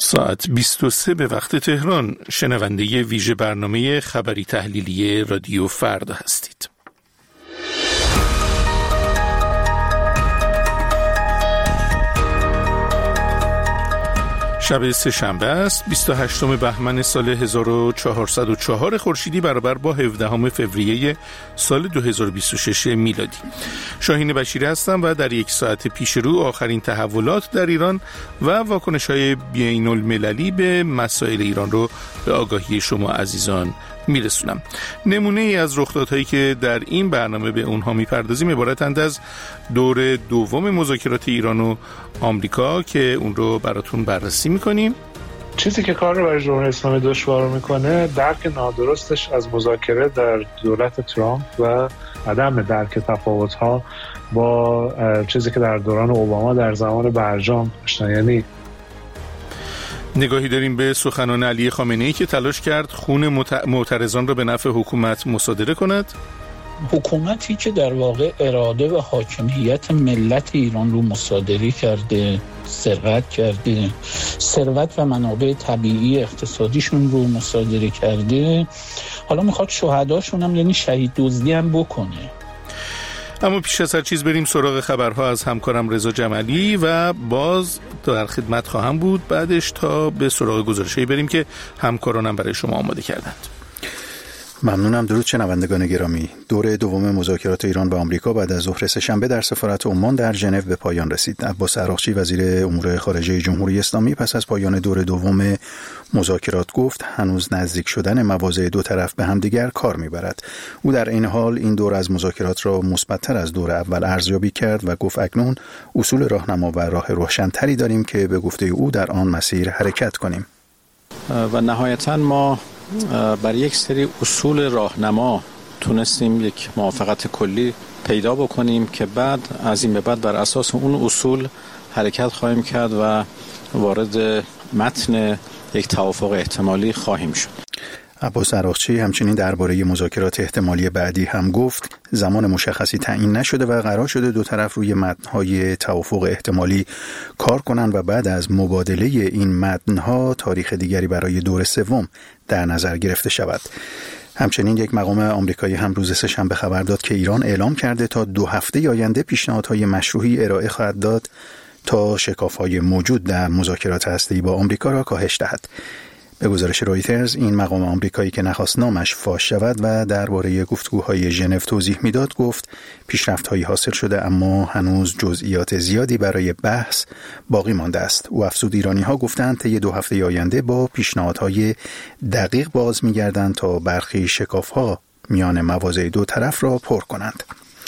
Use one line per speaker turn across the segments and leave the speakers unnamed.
ساعت 23 به وقت تهران شنونده ویژه برنامه خبری تحلیلی رادیو فردا هستید. شب سه‌شنبه است 28 بهمن سال 1404 خورشیدی برابر با 17 فوریه سال 2026 میلادی. شاهین بشیری هستم و در یک ساعت پیش رو آخرین تحولات در ایران و واکنش‌های بین‌المللی به مسائل ایران رو به آگاهی شما عزیزان میرسونم. نمونه ای از رخدادهایی که در این برنامه به اونها میپردازیم عبارتند از دور دوم مذاکرات ایران و آمریکا که اون رو براتون بررسی میکنیم.
چیزی که کار رو برای جمهوری اسلامی دشوار میکنه درک نادرستش از مذاکره در دولت ترامپ و عدم درک تفاوت‌ها با چیزی که در دوران اوباما در زمان برجام داشتن. یعنی
نگاهی داریم به سخنان علی خامنه‌ای که تلاش کرد خون معترضان را به نفع حکومت مصادره کند.
حکومتی که در واقع اراده و حاکمیت ملت ایران رو مصادره کرده، سرقت کرده، ثروت و منابع طبیعی اقتصادیشون رو مصادره کرده، حالا میخواد شهداشون هم یعنی شهید دزدی هم بکنه.
اما پیش از هر چیز بریم سراغ خبرها از همکارم رضا جمالی و باز در خدمت خواهم بود بعدش تا به سراغ گزارشی بریم که همکارانم برای شما آماده کردند.
ممنونم. درود شنوندگان گرامی. دور دوم مذاکرات ایران با آمریکا بعد از ظهر سه‌شنبه در سفارت عمان در ژنو به پایان رسید. عباس عراقچی وزیر امور خارجه جمهوری اسلامی پس از پایان دور دوم مذاکرات گفت هنوز نزدیک شدن مواضع دو طرف به همدیگر کار میبرد. او در این حال این دور از مذاکرات را مثبت‌تر از دور اول ارزیابی کرد و گفت اکنون اصول راهنما و راه روشن‌تری داریم که به گفته او در آن مسیر حرکت کنیم.
و نهایتاً ما بر یک سری اصول راهنما تونستیم یک موافقت کلی پیدا بکنیم که بعد از این به بعد بر اساس اون اصول حرکت خواهیم کرد و وارد متن یک توافق احتمالی خواهیم شد.
عباس عراقچی همچنین درباره مذاکرات احتمالی بعدی هم گفت زمان مشخصی تعیین نشده و قرار شده دو طرف روی متن‌های توافق احتمالی کار کنند و بعد از مبادله این متن‌ها تاریخ دیگری برای دور سوم در نظر گرفته شود. همچنین یک مقام آمریکایی هم روز سه‌شنبه خبر داد که ایران اعلام کرده تا 2 هفته آینده پیشنهادهای مشروعی ارائه خواهد داد تا شکاف‌های موجود در مذاکرات هسته‌ای با آمریکا را کاهش دهد. به گزارش رویترز این مقام آمریکایی که نخواست نامش فاش شود و درباره گفتگوهای ژنو توضیح میداد گفت پیشرفت‌هایی حاصل شده اما هنوز جزئیات زیادی برای بحث باقی مانده است. او افزود ایرانی‌ها گفتند طی 2 هفته آینده با پیشنهادهای دقیق باز می‌گردند تا برخی شکاف‌ها میان مواضع دو طرف را پر کنند.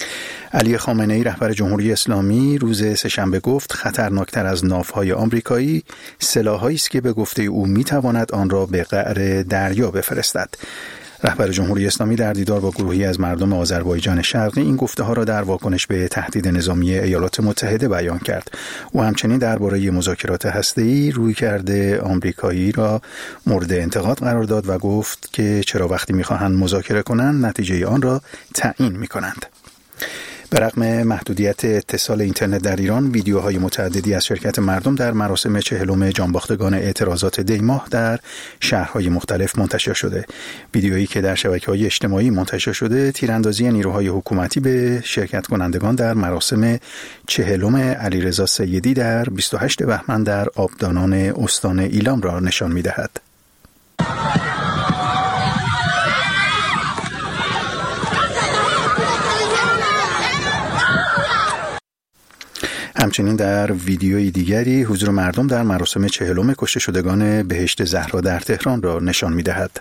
علی خامنه‌ای رهبر جمهوری اسلامی روز سه‌شنبه گفت خطرناکتر از ناوهای آمریکایی سلاح‌هایی است که به گفته او می‌تواند آن را به قعر دریا بفرستد. رهبر جمهوری اسلامی در دیدار با گروهی از مردم آذربایجان شرقی این گفته‌ها را در واکنش به تهدید نظامی ایالات متحده بیان کرد. او همچنین درباره مذاکرات هسته‌ای رویکرد آمریکایی را مورد انتقاد قرار داد و گفت که چرا وقتی می‌خواهند مذاکره کنند نتیجه آن را تعیین می‌کنند. به رغم محدودیت اتصال اینترنت در ایران، ویدیوهای متعددی از شرکت مردم در مراسم 40 جانباختگان اعتراضات دی‌ماه در شهرهای مختلف منتشر شده. ویدیویی که در شبکه‌های اجتماعی منتشر شده، تیراندازی نیروهای حکومتی به شرکت کنندگان در مراسم 40 علیرضا سیدی در 28 بهمن در آبدانان استان ایلام را نشان می‌دهد. همچنین در ویدیوی دیگری حضور مردم در مراسم 40 کشته شدگان بهشت زهرا در تهران را نشان می‌دهد.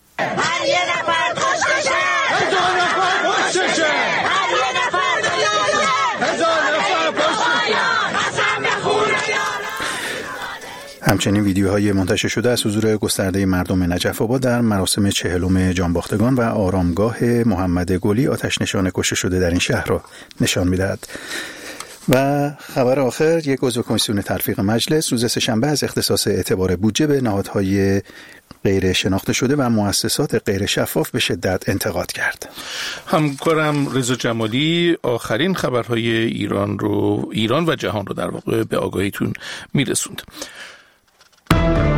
همچنین ویدیوهای منتشر شده از حضور گسترده مردم نجف آباد در مراسم 40 جانباختگان و آرامگاه محمد گلی آتش نشان کشته شده در این شهر را نشان می‌دهد. و خبر آخر، یک عضو کمیسیون تلفیق مجلس روز سه‌شنبه از اختصاص اعتبار بودجه به نهادهای غیر شناخته شده و مؤسسات غیر شفاف به شدت انتقاد کرد.
همکارم رضا جمالی آخرین خبرهای ایران و جهان رو در واقع به آگاهیتون میرسوند.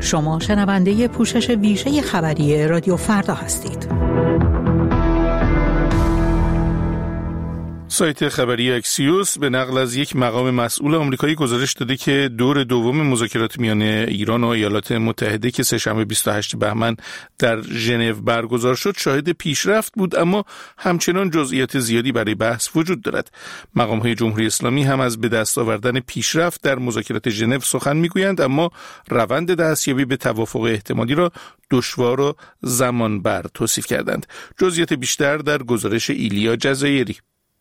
شما شنونده پوشش ویژه خبری رادیو فردا هستید.
سایت خبری اکسیوس به نقل از یک مقام مسئول آمریکایی گزارش داده که دور دوم مذاکرات میان ایران و ایالات متحده که سه‌شنبه 28 بهمن در ژنو برگزار شد شاهد پیشرفت بود، اما همچنان جزئیات زیادی برای بحث وجود دارد. مقام‌های جمهوری اسلامی هم از به دست آوردن پیشرفت در مذاکرات ژنو سخن میگویند، اما روند دستیابی به توافق احتمالی را دشوار و زمانبر توصیف کردند. جزئیات بیشتر در گزارش ایلیا جزایری.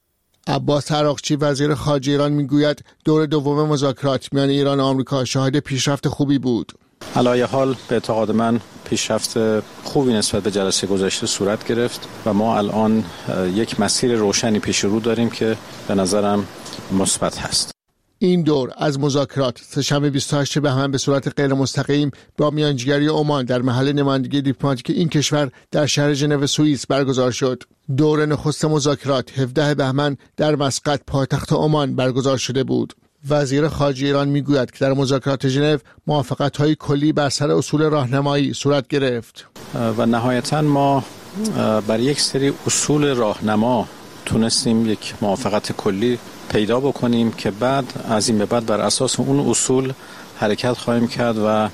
عباس عراقچی وزیر خارجه ایران میگوید دور دوم مذاکرات میان ایران و آمریکا شاهد پیشرفت خوبی بود.
علایه حال به اعتقاد من پیشرفت خوبی نسبت به جلسه گذشته صورت گرفت و ما الان یک مسیر روشنی پیش رو داریم که به نظرم مثبت هست.
این دور از مذاکرات سه‌شنبه 28 بهمن به صورت غیر مستقیم با میانجیگری عمان در محل نمایندگی دیپلماتیک این کشور در شهر ژنو سوئیس برگزار شد. دور نخست مذاکرات 17 بهمن در مسقط پایتخت عمان برگزار شده بود. وزیر خارجه ایران میگوید که در مذاکرات ژنو موافقت‌های کلی بر سر اصول راهنمایی صورت گرفت
و نهایتاً ما بر یک سری اصول راهنما تونستیم یک موافقت کلی پیدا بکنیم که بعد از این به بعد بر اساس اون اصول حرکت خواهیم کرد و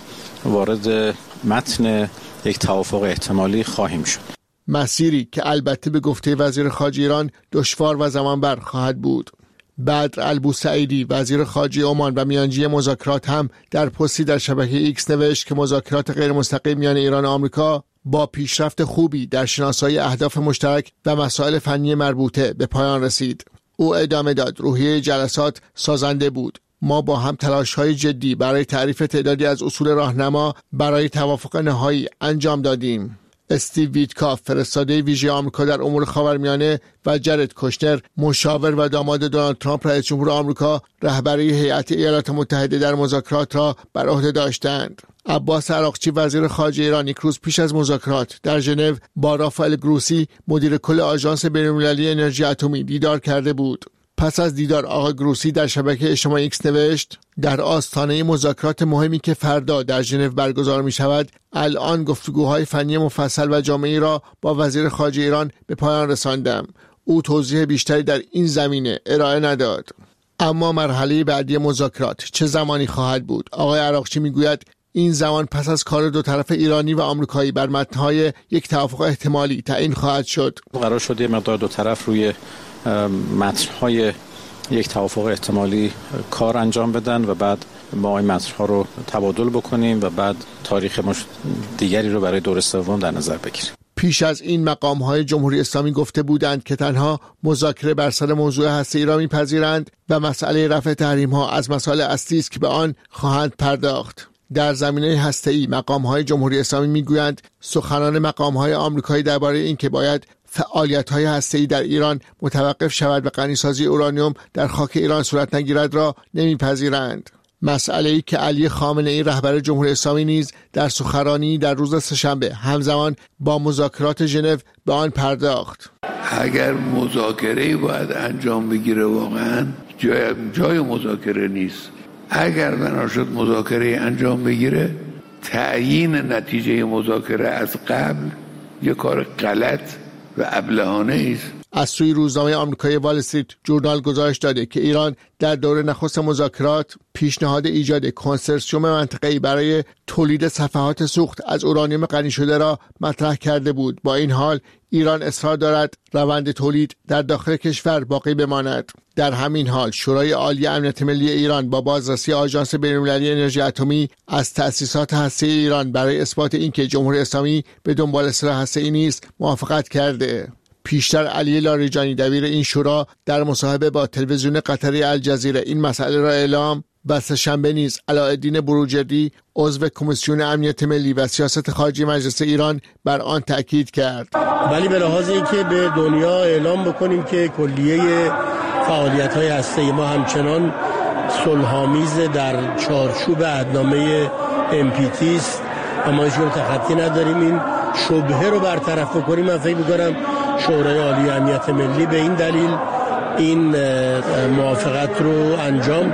وارد متن یک توافق احتمالی خواهیم شد.
مسیری که البته به گفته وزیر خارجه ایران دشوار و زمانبر خواهد بود. بدر البوسعیدی وزیر خارجه عمان و میانجی مذاکرات هم در پستی در شبکه ایکس نوشت که مذاکرات غیر مستقیم میان ایران و آمریکا با پیشرفت خوبی در شناسایی اهداف مشترک و مسائل فنی مربوطه به پایان رسید. او ادامه داد روحیه جلسات سازنده بود. ما با هم تلاش‌های جدی برای تعریف تعدادی از اصول راهنما برای توافق نهایی انجام دادیم. استیو ویتکاف فرستاده ویژه آمریکا در امور خاورمیانه و جرد کوشنر مشاور و داماد دونالد ترامپ رئیس جمهور آمریکا رهبری هیئت ایالات متحده در مذاکرات را بر عهده داشتند. عباس عراقچی وزیر خارجه ایران یک روز پیش از مذاکرات در ژنو با رافائل گروسی مدیر کل آژانس بین‌المللی انرژی اتمی دیدار کرده بود. پس از دیدار آقای گروسی در شبکه اجتماعی ایکس نوشت در آستانه مذاکرات مهمی که فردا در ژنو برگزار می شود الان گفتگوهای فنی مفصل و جامعی را با وزیر خارجه ایران به پایان رساندم. او توضیح بیشتری در این زمینه ارائه نداد. اما مرحله بعدی مذاکرات چه زمانی خواهد بود؟ آقای عراقچی می گوید این زمان پس از کار دو طرف ایرانی و آمریکایی بر متن‌های یک توافق احتمالی تعیین خواهد شد.
قرار شد یه مقدار دو طرف روی متن‌های یک توافق احتمالی کار انجام بدن و بعد ما این متن‌ها رو تبادل بکنیم و بعد تاریخ دیگری رو برای دور سوم در نظر بگیریم.
پیش از این مقام‌های جمهوری اسلامی گفته بودند که تنها مذاکره بر سر موضوع هسته‌ای را می‌پذیرند و مسئله رفع تحریم‌ها از مسائل اصلی است که به آن خواهند پرداخت. در زمینه هسته‌ای مقام‌های جمهوری اسلامی می‌گویند سخنان مقام‌های آمریکایی درباره اینکه باید فعالیت‌های هسته‌ای در ایران متوقف شود و غنیسازی اورانیوم در خاک ایران صورت نگیرد را نمی‌پذیرند. مسئله‌ای که علی خامنه‌ای رهبر جمهوری اسلامی نیز در سخنرانی در روز سه‌شنبه همزمان با مذاکرات ژنو به آن پرداخت.
اگر مذاکره‌ای باید انجام بگیره واقعاً جای مذاکره نیست. اگر بنا شد مذاکره انجام بگیره تعیین نتیجه مذاکره از قبل یک کار غلط و ابلهانه است.
از سوی روزنامه آمریکایی وال استریت جورنال گزارش داده که ایران در دوره نخست مذاکرات پیشنهاد ایجاد کنسرسیوم منطقه‌ای برای تولید صفحات سوخت از اورانیوم غنی شده را مطرح کرده بود. با این حال ایران اصرار دارد روند تولید در داخل کشور باقی بماند. در همین حال شورای عالی امنیت ملی ایران با بازرسی آژانس بین‌المللی انرژی اتمی از تأسیسات هسته‌ای ایران برای اثبات اینکه جمهوری اسلامی به دنبال سلاح هسته‌ای نیست موافقت کرده. پیشتر علی لاریجانی دبیر این شورا در مصاحبه با تلویزیون قطری الجزیره این مسئله را اعلام و سه‌شنبه نیز علاءالدین بروجردی عضو کمیسیون امنیت ملی و سیاست خارجی مجلس ایران بر آن تأکید کرد.
ولی به لحاظ اینکه به دنیا اعلام بکنیم که کلیه فعالیت‌های هسته‌ای ما همچنان صلح‌آمیز در چارچوب عهدنامه NPT است و ما هیچ تخطی نداریم، این شبهه رو برطرف بکنیم. من فکر می‌کنم شورای عالی امنیت ملی به این دلیل این موافقت رو انجام داده.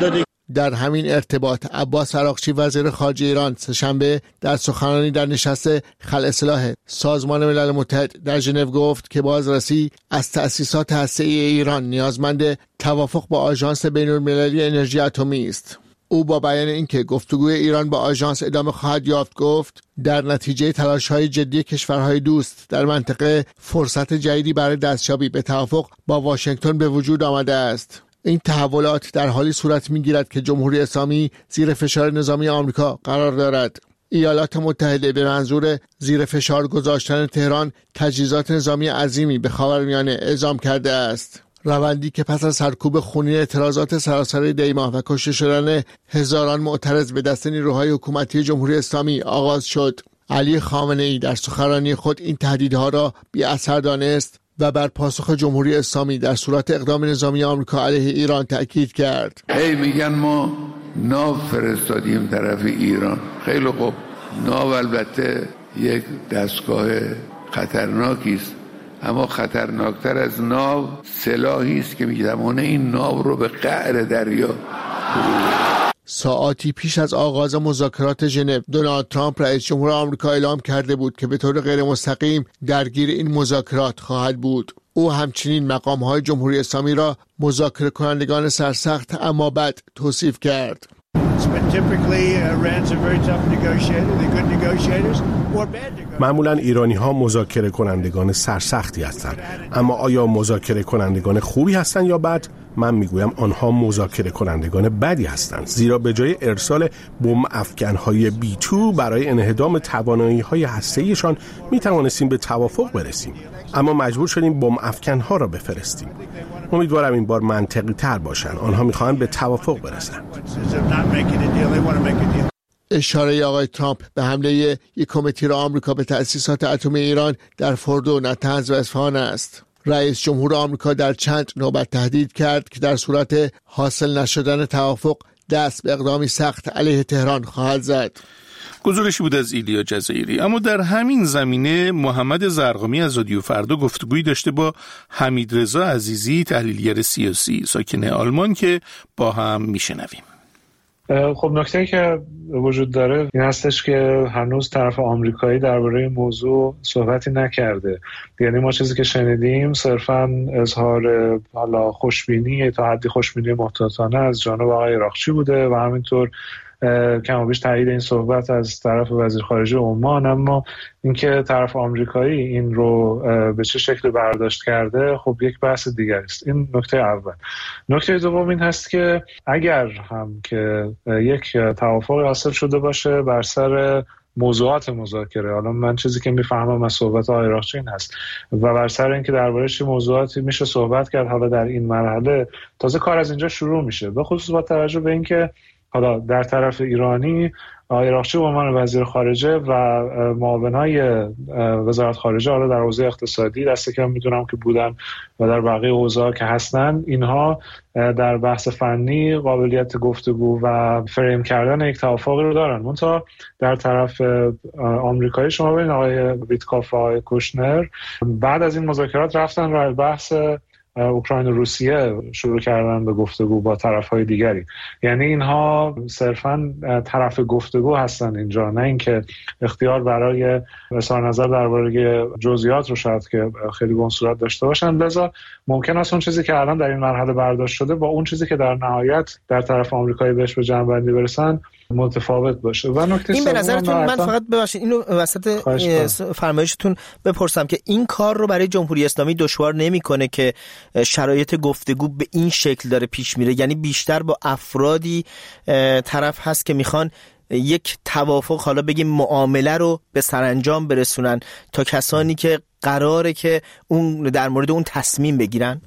در همین ارتباط عباس عراقچی وزیر خارجه ایران سه‌شنبه در سخنرانی در نشست خلع اصلاح سازمان ملل متحد در ژنو گفت که بازرسی از تأسیسات هسته‌ای ایران نیازمند توافق با آژانس بین‌المللی انرژی اتمی است. او با بیان اینکه گفتگوی ایران با آژانس ادامه خواهد یافت گفت در نتیجه تلاش‌های جدی کشورهای دوست در منطقه فرصت جدیدی برای دستیابی به توافق با واشنگتن به وجود آمده است. این تحولات در حالی صورت می‌گیرد که جمهوری اسلامی زیر فشار نظامی آمریکا قرار دارد. ایالات متحده به منظور زیر فشار گذاشتن تهران تجهیزات نظامی عظیمی به خاورمیانه اعزام کرده است. روندی که پس از سرکوب خونین اعتراضات سراسر دی‌ماه و کشته شدن هزاران معترض به دست نیروهای حکومتی جمهوری اسلامی آغاز شد. علی خامنه‌ای در سخنرانی خود این تهدیدها را بی اثر دانست و بر پاسخ جمهوری اسلامی در صورت اقدام نظامی آمریکا علیه ایران تأکید کرد.
میگن ما ناو فرستادیم طرف ایران. خیلی خوب، ناو البته یک دستگاه خطرناکی است، اما خطرناکتر از ناو سلاحی است که می‌تواند این ناو رو به قعر دریا.
ساعاتی پیش از آغاز مذاکرات ژنو، دونالد ترامپ رئیس جمهور آمریکا اعلام کرده بود که به طور غیر مستقیم درگیر این مذاکرات خواهد بود. او همچنین مقام‌های جمهوری اسلامی را مذاکره کنندگان سرسخت اما بد توصیف کرد.
معمولا ایرانی ها مذاکره کنندگان سرسختی هستند، اما آیا مذاکره کنندگان خوبی هستند یا بد؟ من میگویم آنها مذاکره کنندگان بدی هستند، زیرا به جای ارسال بمب افکن‌های B2 برای انهدام توانایی‌های هسته‌ایشان میتوانستیم به توافق برسیم، اما مجبور شدیم بمب افکن‌ها را بفرستیم. امیدوارم این بار منطقی تر باشند. آنها میخواهند به توافق برسند.
اشاره آقای ترامپ به حمله یک تیر آمریکا به تأسیسات اتمی ایران در فردو، نطنز و اصفهان است. رئیس جمهور آمریکا در چند نوبت تهدید کرد که در صورت حاصل نشدن توافق دست به اقدامی سخت علیه تهران خواهد زد.
گزارشی بود از ایلیا جزایری. اما در همین زمینه محمد زرقامی از رادیو فردا گفتگویی داشته با حمیدرضا عزیزی، تحلیلگر سیاسی ساکن آلمان، که با هم میشنویم.
خب نکته‌ای که وجود داره این هستش که هنوز طرف آمریکایی درباره موضوع صحبتی نکرده. یعنی ما چیزی که شنیدیم صرفاً اظهار حالا خوشبینی تا حدی خوشبینی محتاطانه از جانب آقای عراقچی بوده و همینطور کم و بیش تایید این صحبت از طرف وزیر خارجه عمان. اما اینکه طرف آمریکایی این رو به چه شکل برداشت کرده خب یک بحث دیگر است. این نکته اول. نکته دوم این هست که اگر هم که یک توافق حاصل شده باشه بر سر موضوعات مذاکره، حالا من چیزی که میفهمم از صحبت آقای عراقچی این هست و بر سر اینکه درباره چه موضوعاتی میشه صحبت کرد حالا در این مرحله، تازه کار از اینجا شروع میشه، به خصوص با توجه به اینکه حالا در طرف ایرانی آقای عراقچی به عنوان وزیر خارجه و معاونای وزارت خارجه حالا در حوزه اقتصادی دسته که میدونم که بودن و در بقیه حوزه‌ها که هستن، اینها در بحث فنی قابلیت گفتگو و فریم کردن یک توافقی رو دارن. منتها در طرف آمریکایی شما ببینید آقای ویتکاف و آقای کوشنر بعد از این مذاکرات رفتن و بحث اوکراین و روسیه شروع کردن به گفتگو با طرف‌های دیگری. یعنی اینها صرفاً طرف گفتگو هستن اینجا، نه اینکه اختیار برای اظهار نظر درباره جزئیات رو شاید که خیلی به اون صورت داشته باشن. لذا ممکن است اون چیزی که الان در این مرحله برداشت شده با اون چیزی که در نهایت در طرف آمریکایی بهش به جمع‌بندی برسن متفاوت باشه. و نکته
این به نظرتون، من فقط ببخشید اینو وسط فرمایشتون بپرسم که این کار رو برای جمهوری اسلامی دشوار نمی‌کنه که شرایط گفتگو به این شکل داره پیش میره؟ یعنی بیشتر با افرادی طرف هست که میخوان یک توافق، حالا بگیم معامله رو به سرانجام برسونن، تا کسانی که قراره که اون در مورد اون تصمیم بگیرن.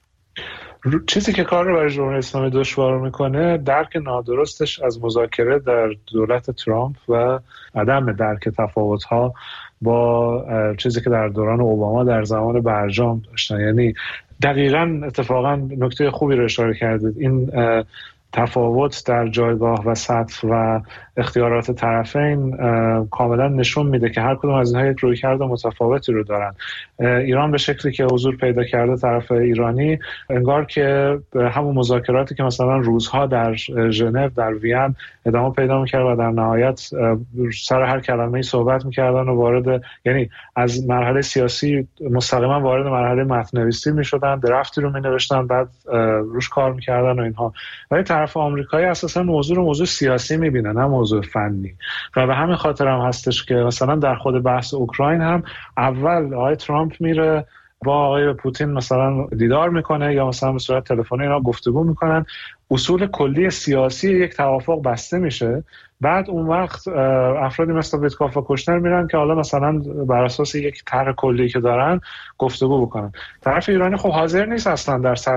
چیزی که کار رو برای جمهوری اسلامی دشوار میکنه درک نادرستش از مذاکره در دولت ترامپ و عدم درک تفاوت‌ها با چیزی که در دوران اوباما در زمان برجام داشتن. یعنی دقیقاً اتفاقاً نکته خوبی رو اشاره کردید. این تفاوت در جایگاه و سطح و اختیارات طرفین کاملا نشون میده که هر کدوم از اینها یک رویکرد متفاوتی رو دارن. ایران به شکلی که حضور پیدا کرده طرف ایرانی، انگار که همون مذاکراتی که مثلا روزها در ژنو در وین ادامه پیدا می‌کرد و در نهایت سر هر کلمه‌ای صحبت می‌کردن و وارد، یعنی از مرحله سیاسی مستقیما وارد مرحله متن‌نویسی می‌شدن، درفتی رو می‌نوشتن، بعد روش کار می‌کردن و اینها. ولی طرف آمریکایی اساسا موضوع سیاسی می‌بینه، نه موضوع فنی. و به همین خاطر هم هستش که مثلا در خود بحث اوکراین هم اول آقای ترامپ میره با آقای پوتین مثلا دیدار میکنه یا مثلا به صورت تلفنی اینا گفتگو میکنن، اصول کلی سیاسی یک توافق بسته میشه، بعد اون وقت افرادی مثل ویتکاف و کوشنر میرن که حالا مثلا بر اساس یک طرح کلی که دارن گفتگو بکنن. طرف ایرانی خب حاضر نیست اصلا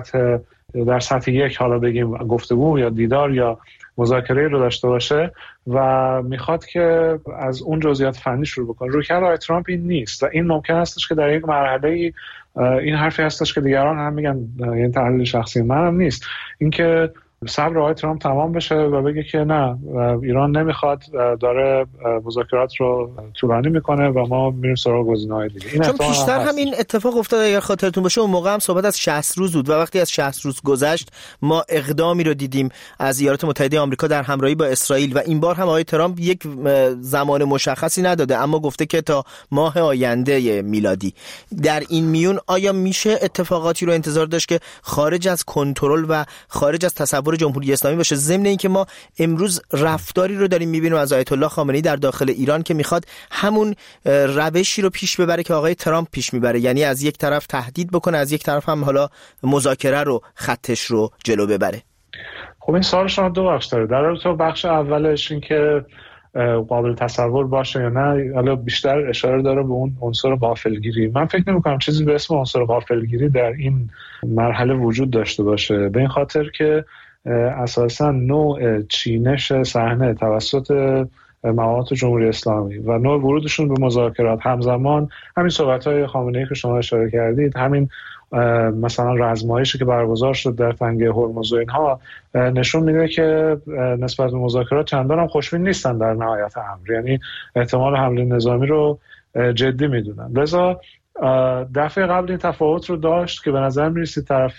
در سطح یک حالا بگیم گفتگو یا دیدار یا مذاکره رو داشته باشه و میخواد که از اون جزئیات فنی شروع بکنه. رویکرد آقای ترامپ این نیست و این ممکن هستش که در یک مرحله این حرفی هستش که دیگران هم میگن، یعنی تحلیل شخصی من هم نیست، اینکه صبر آقای ترامپ تمام بشه و بگه که نه، ایران نمیخواد، داره مذاکرات رو طولانی میکنه و ما میریم سراغ گزینه‌های دیگه. این
چون پیشتر هم این اتفاق افتاد، اگر خاطرتون باشه اون موقع هم صحبت از 60 روز بود و وقتی از 60 روز گذشت ما اقدامی رو دیدیم از ایالات متحده آمریکا در همراهی با اسرائیل و این بار هم آقای ترامپ یک زمان مشخصی نداده اما گفته که تا ماه آینده میلادی. در این میون آیا میشه اتفاقاتی رو انتظار داشت که خارج از کنترل و خارج از تصور جمهوری اسلامی باشه، ضمن اینکه ما امروز رفتاری رو داریم میبینیم از آیت الله خامنه‌ای در داخل ایران که میخواد همون روشی رو پیش ببره که آقای ترامپ پیش میبره، یعنی از یک طرف تهدید بکنه، از یک طرف هم حالا مذاکره رو خطش رو جلو ببره؟
خب این سوال شما دو بخش داره. در تو بخش اولش این که قابل تصور باشه یا نه، حالا بیشتر اشاره داره به اون عنصر غافلگیری. من فکر نمی‌کنم چیزی به اسم عنصر غافلگیری در این مرحله وجود داشته باشه، به این خاطر که اساساً نوع چینش صحنه توسط مقامات جمهوری اسلامی و نوع ورودشون به مذاکرات همزمان، همین صحبت‌های خامنه‌ای که شما اشاره کردید، همین مثلا رزمایشی که برگزار شد در تنگه هرمز و اینها، نشون میده که نسبت به مذاکرات چندان هم خوشبین نیستن در نهایت امر، یعنی احتمال حمله نظامی رو جدی میدونن. لذا دفعه قبل این تفاوت رو داشت که به نظر میرسید طرف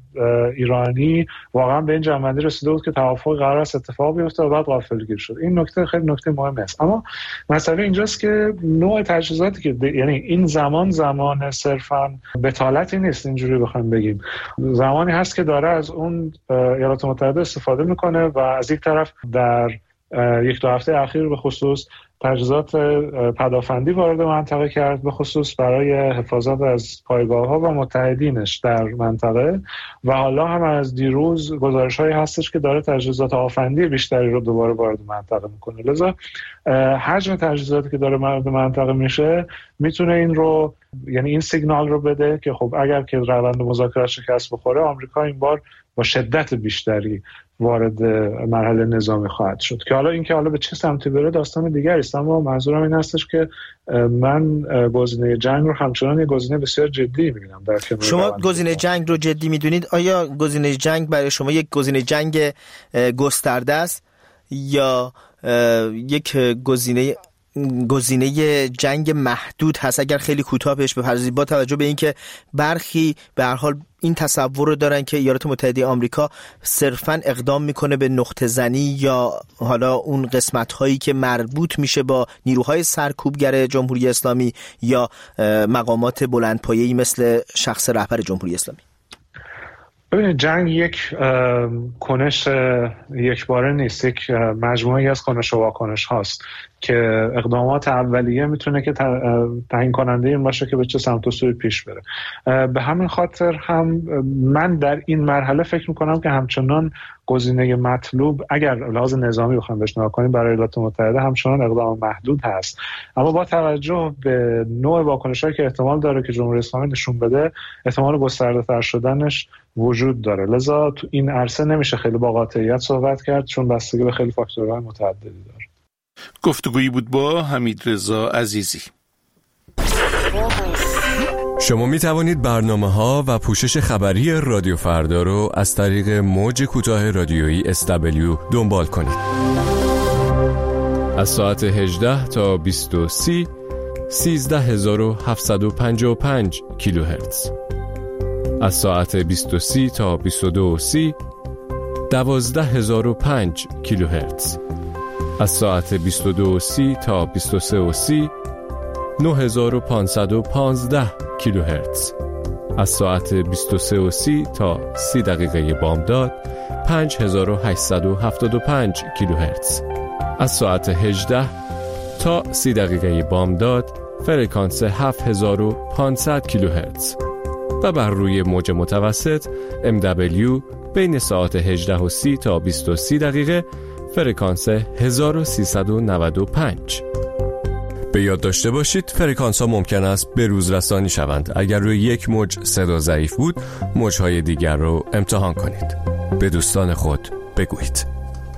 ایرانی واقعا به این جنبندی رسیده بود که توافق قرار است اتفاق بیفته و بعد غافلگیر شد. این نکته خیلی نکته مهمی است. اما مسئله اینجاست که نوع تجهیزاتی که یعنی این زمان صرفا بتالتی نیست، اینجوری بخوایم بگیم، زمانی هست که داره از اون ایالات متحده استفاده میکنه و از یک طرف در یک دو هفته اخیر به خصوص تجهیزات پدافندی وارد منطقه کرد، به خصوص برای حفاظت از پایگاه‌ها و متحدینش در منطقه، و حالا هم از دیروز گزارش‌هایی هستش که داره تجهیزات آفندی بیشتری رو دوباره وارد منطقه میکنه. لذا حجم تجهیزاتی که داره وارد منطقه میشه میتونه این رو، یعنی این سیگنال رو بده که خب اگر که روند مذاکرات شکست بخوره، آمریکا این بار با شدت بیشتری وارد مرحله نظامی خواهد شد. که حالا این که حالا به چه سمتی بره داستان دیگری است، اما منظورم این هستش که من گزینه جنگ رو همچنان یک گزینه بسیار جدی می‌بینم.
شما گزینه جنگ رو جدی می‌دونید؟ آیا گزینه جنگ برای شما یک گزینه جنگ گسترده است یا یک گزینه جنگ محدود هست؟ اگر خیلی کوتاه بهش بپردازید، با توجه به اینکه برخی به هر حال این تصور رو دارن که ایالات متحده آمریکا صرفاً اقدام میکنه به نقطه زنی یا حالا اون قسمت هایی که مربوط میشه با نیروهای سرکوبگر جمهوری اسلامی یا مقامات بلندپایه‌ای مثل شخص رهبر جمهوری اسلامی.
ببینید، جنگ یک کنش یک باره نیست، یک مجموعه از کنش و واکنش هاست که اقدامات اولیه میتونه که تعیین کننده این باشه که به چه سمت و سوی پیش بره. به همین خاطر هم من در این مرحله فکر میکنم که همچنان گزینه مطلوب، اگر لحاظ نظامی بخوایم بهش نگاه کنیم، برای ایالات متحده همچنان اقدام محدود هست، اما با توجه به نوع واکنش‌هایی که احتمال داره که جمهوری اسلامی نشون بده، احتمال گسترده‌تر شدنش وجود داره. لذا تو این عرصه نمیشه خیلی با قاطعیت صحبت کرد، چون بستگی به خیلی فاکتورهای متعددی داره.
گفتگویی بود با حمیدرضا عزیزی.
شما می توانید برنامه‌ها و پوشش خبری رادیو فردا رو از طریق موج کوتاه رادیویی SW دنبال کنید. از ساعت 18 تا 20:30 13755 کیلوهرتز. از ساعت 20:30 تا 22:30 12005 کیلوهرتز. از ساعت 22:30 تا 23:30 9515 کیلوهرتز. از ساعت 23:30 تا 30 دقیقه بامداد 5875 کیلوهرتز. از ساعت 18 تا 30 دقیقه بامداد فرکانس 7500 کیلوهرتز و بر روی موج متوسط MW بین ساعت 18:30 تا 20:30 دقیقه فرکانس 1395. به یاد داشته باشید فرکانس ها ممکن است به روز رسانی شوند. اگر روی یک موج صدا ضعیف بود، موج‌های دیگر رو امتحان کنید. به دوستان خود بگویید.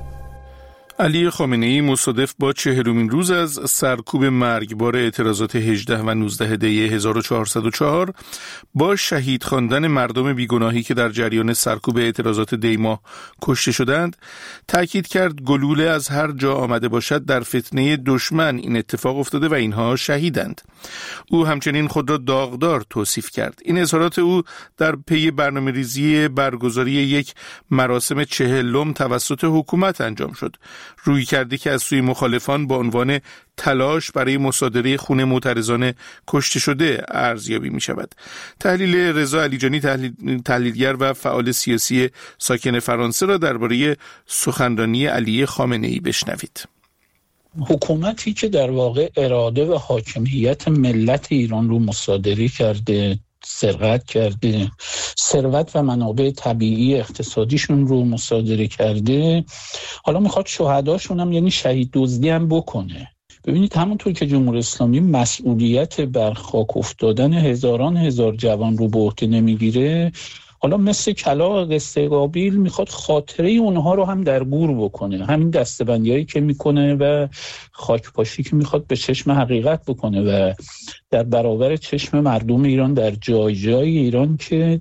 علی خامنه‌ای مصادف با 40مین روز از سرکوب مرگبار اعتراضات 18 و 19 دی 1404 با شهید خواندن مردم بیگناهی که در جریان سرکوب اعتراضات دی ماه کشته شدند، تاکید کرد گلوله از هر جا آمده باشد در فتنه دشمن این اتفاق افتاده و اینها شهیدند. او همچنین خود را داغدار توصیف کرد. این اظهارات او در پی برنامه‌ریزی برگزاری یک مراسم 40 توسط حکومت انجام شد. روی کرده که از سوی مخالفان با عنوان تلاش برای مصادره خون معترضان کشته شده ارزیابی می شود. تحلیل رضا علیجانی، تحلیلگر و فعال سیاسی ساکن فرانسه را درباره سخنرانی علی خامنه‌ای بشنوید.
حکومتی که در واقع اراده و حاکمیت ملت ایران رو مصادره کرده، سرقت کرده، ثروت و منابع طبیعی اقتصادیشون رو مصادره کرده، حالا میخواد شهداشون هم یعنی شهید دزدی هم بکنه. ببینید همونطور که جمهوری اسلامی مسئولیت بر خاک افتادن هزار جوان رو به عهده نمیگیره، حالا مثل کلاغ قصه قابیل میخواد خاطره اونها رو هم در گور بکنه. همین دسته‌بندیایی که میکنه و خاکپاشی که میخواد به چشم حقیقت بکنه و در برابر چشم مردم ایران در جای ایران که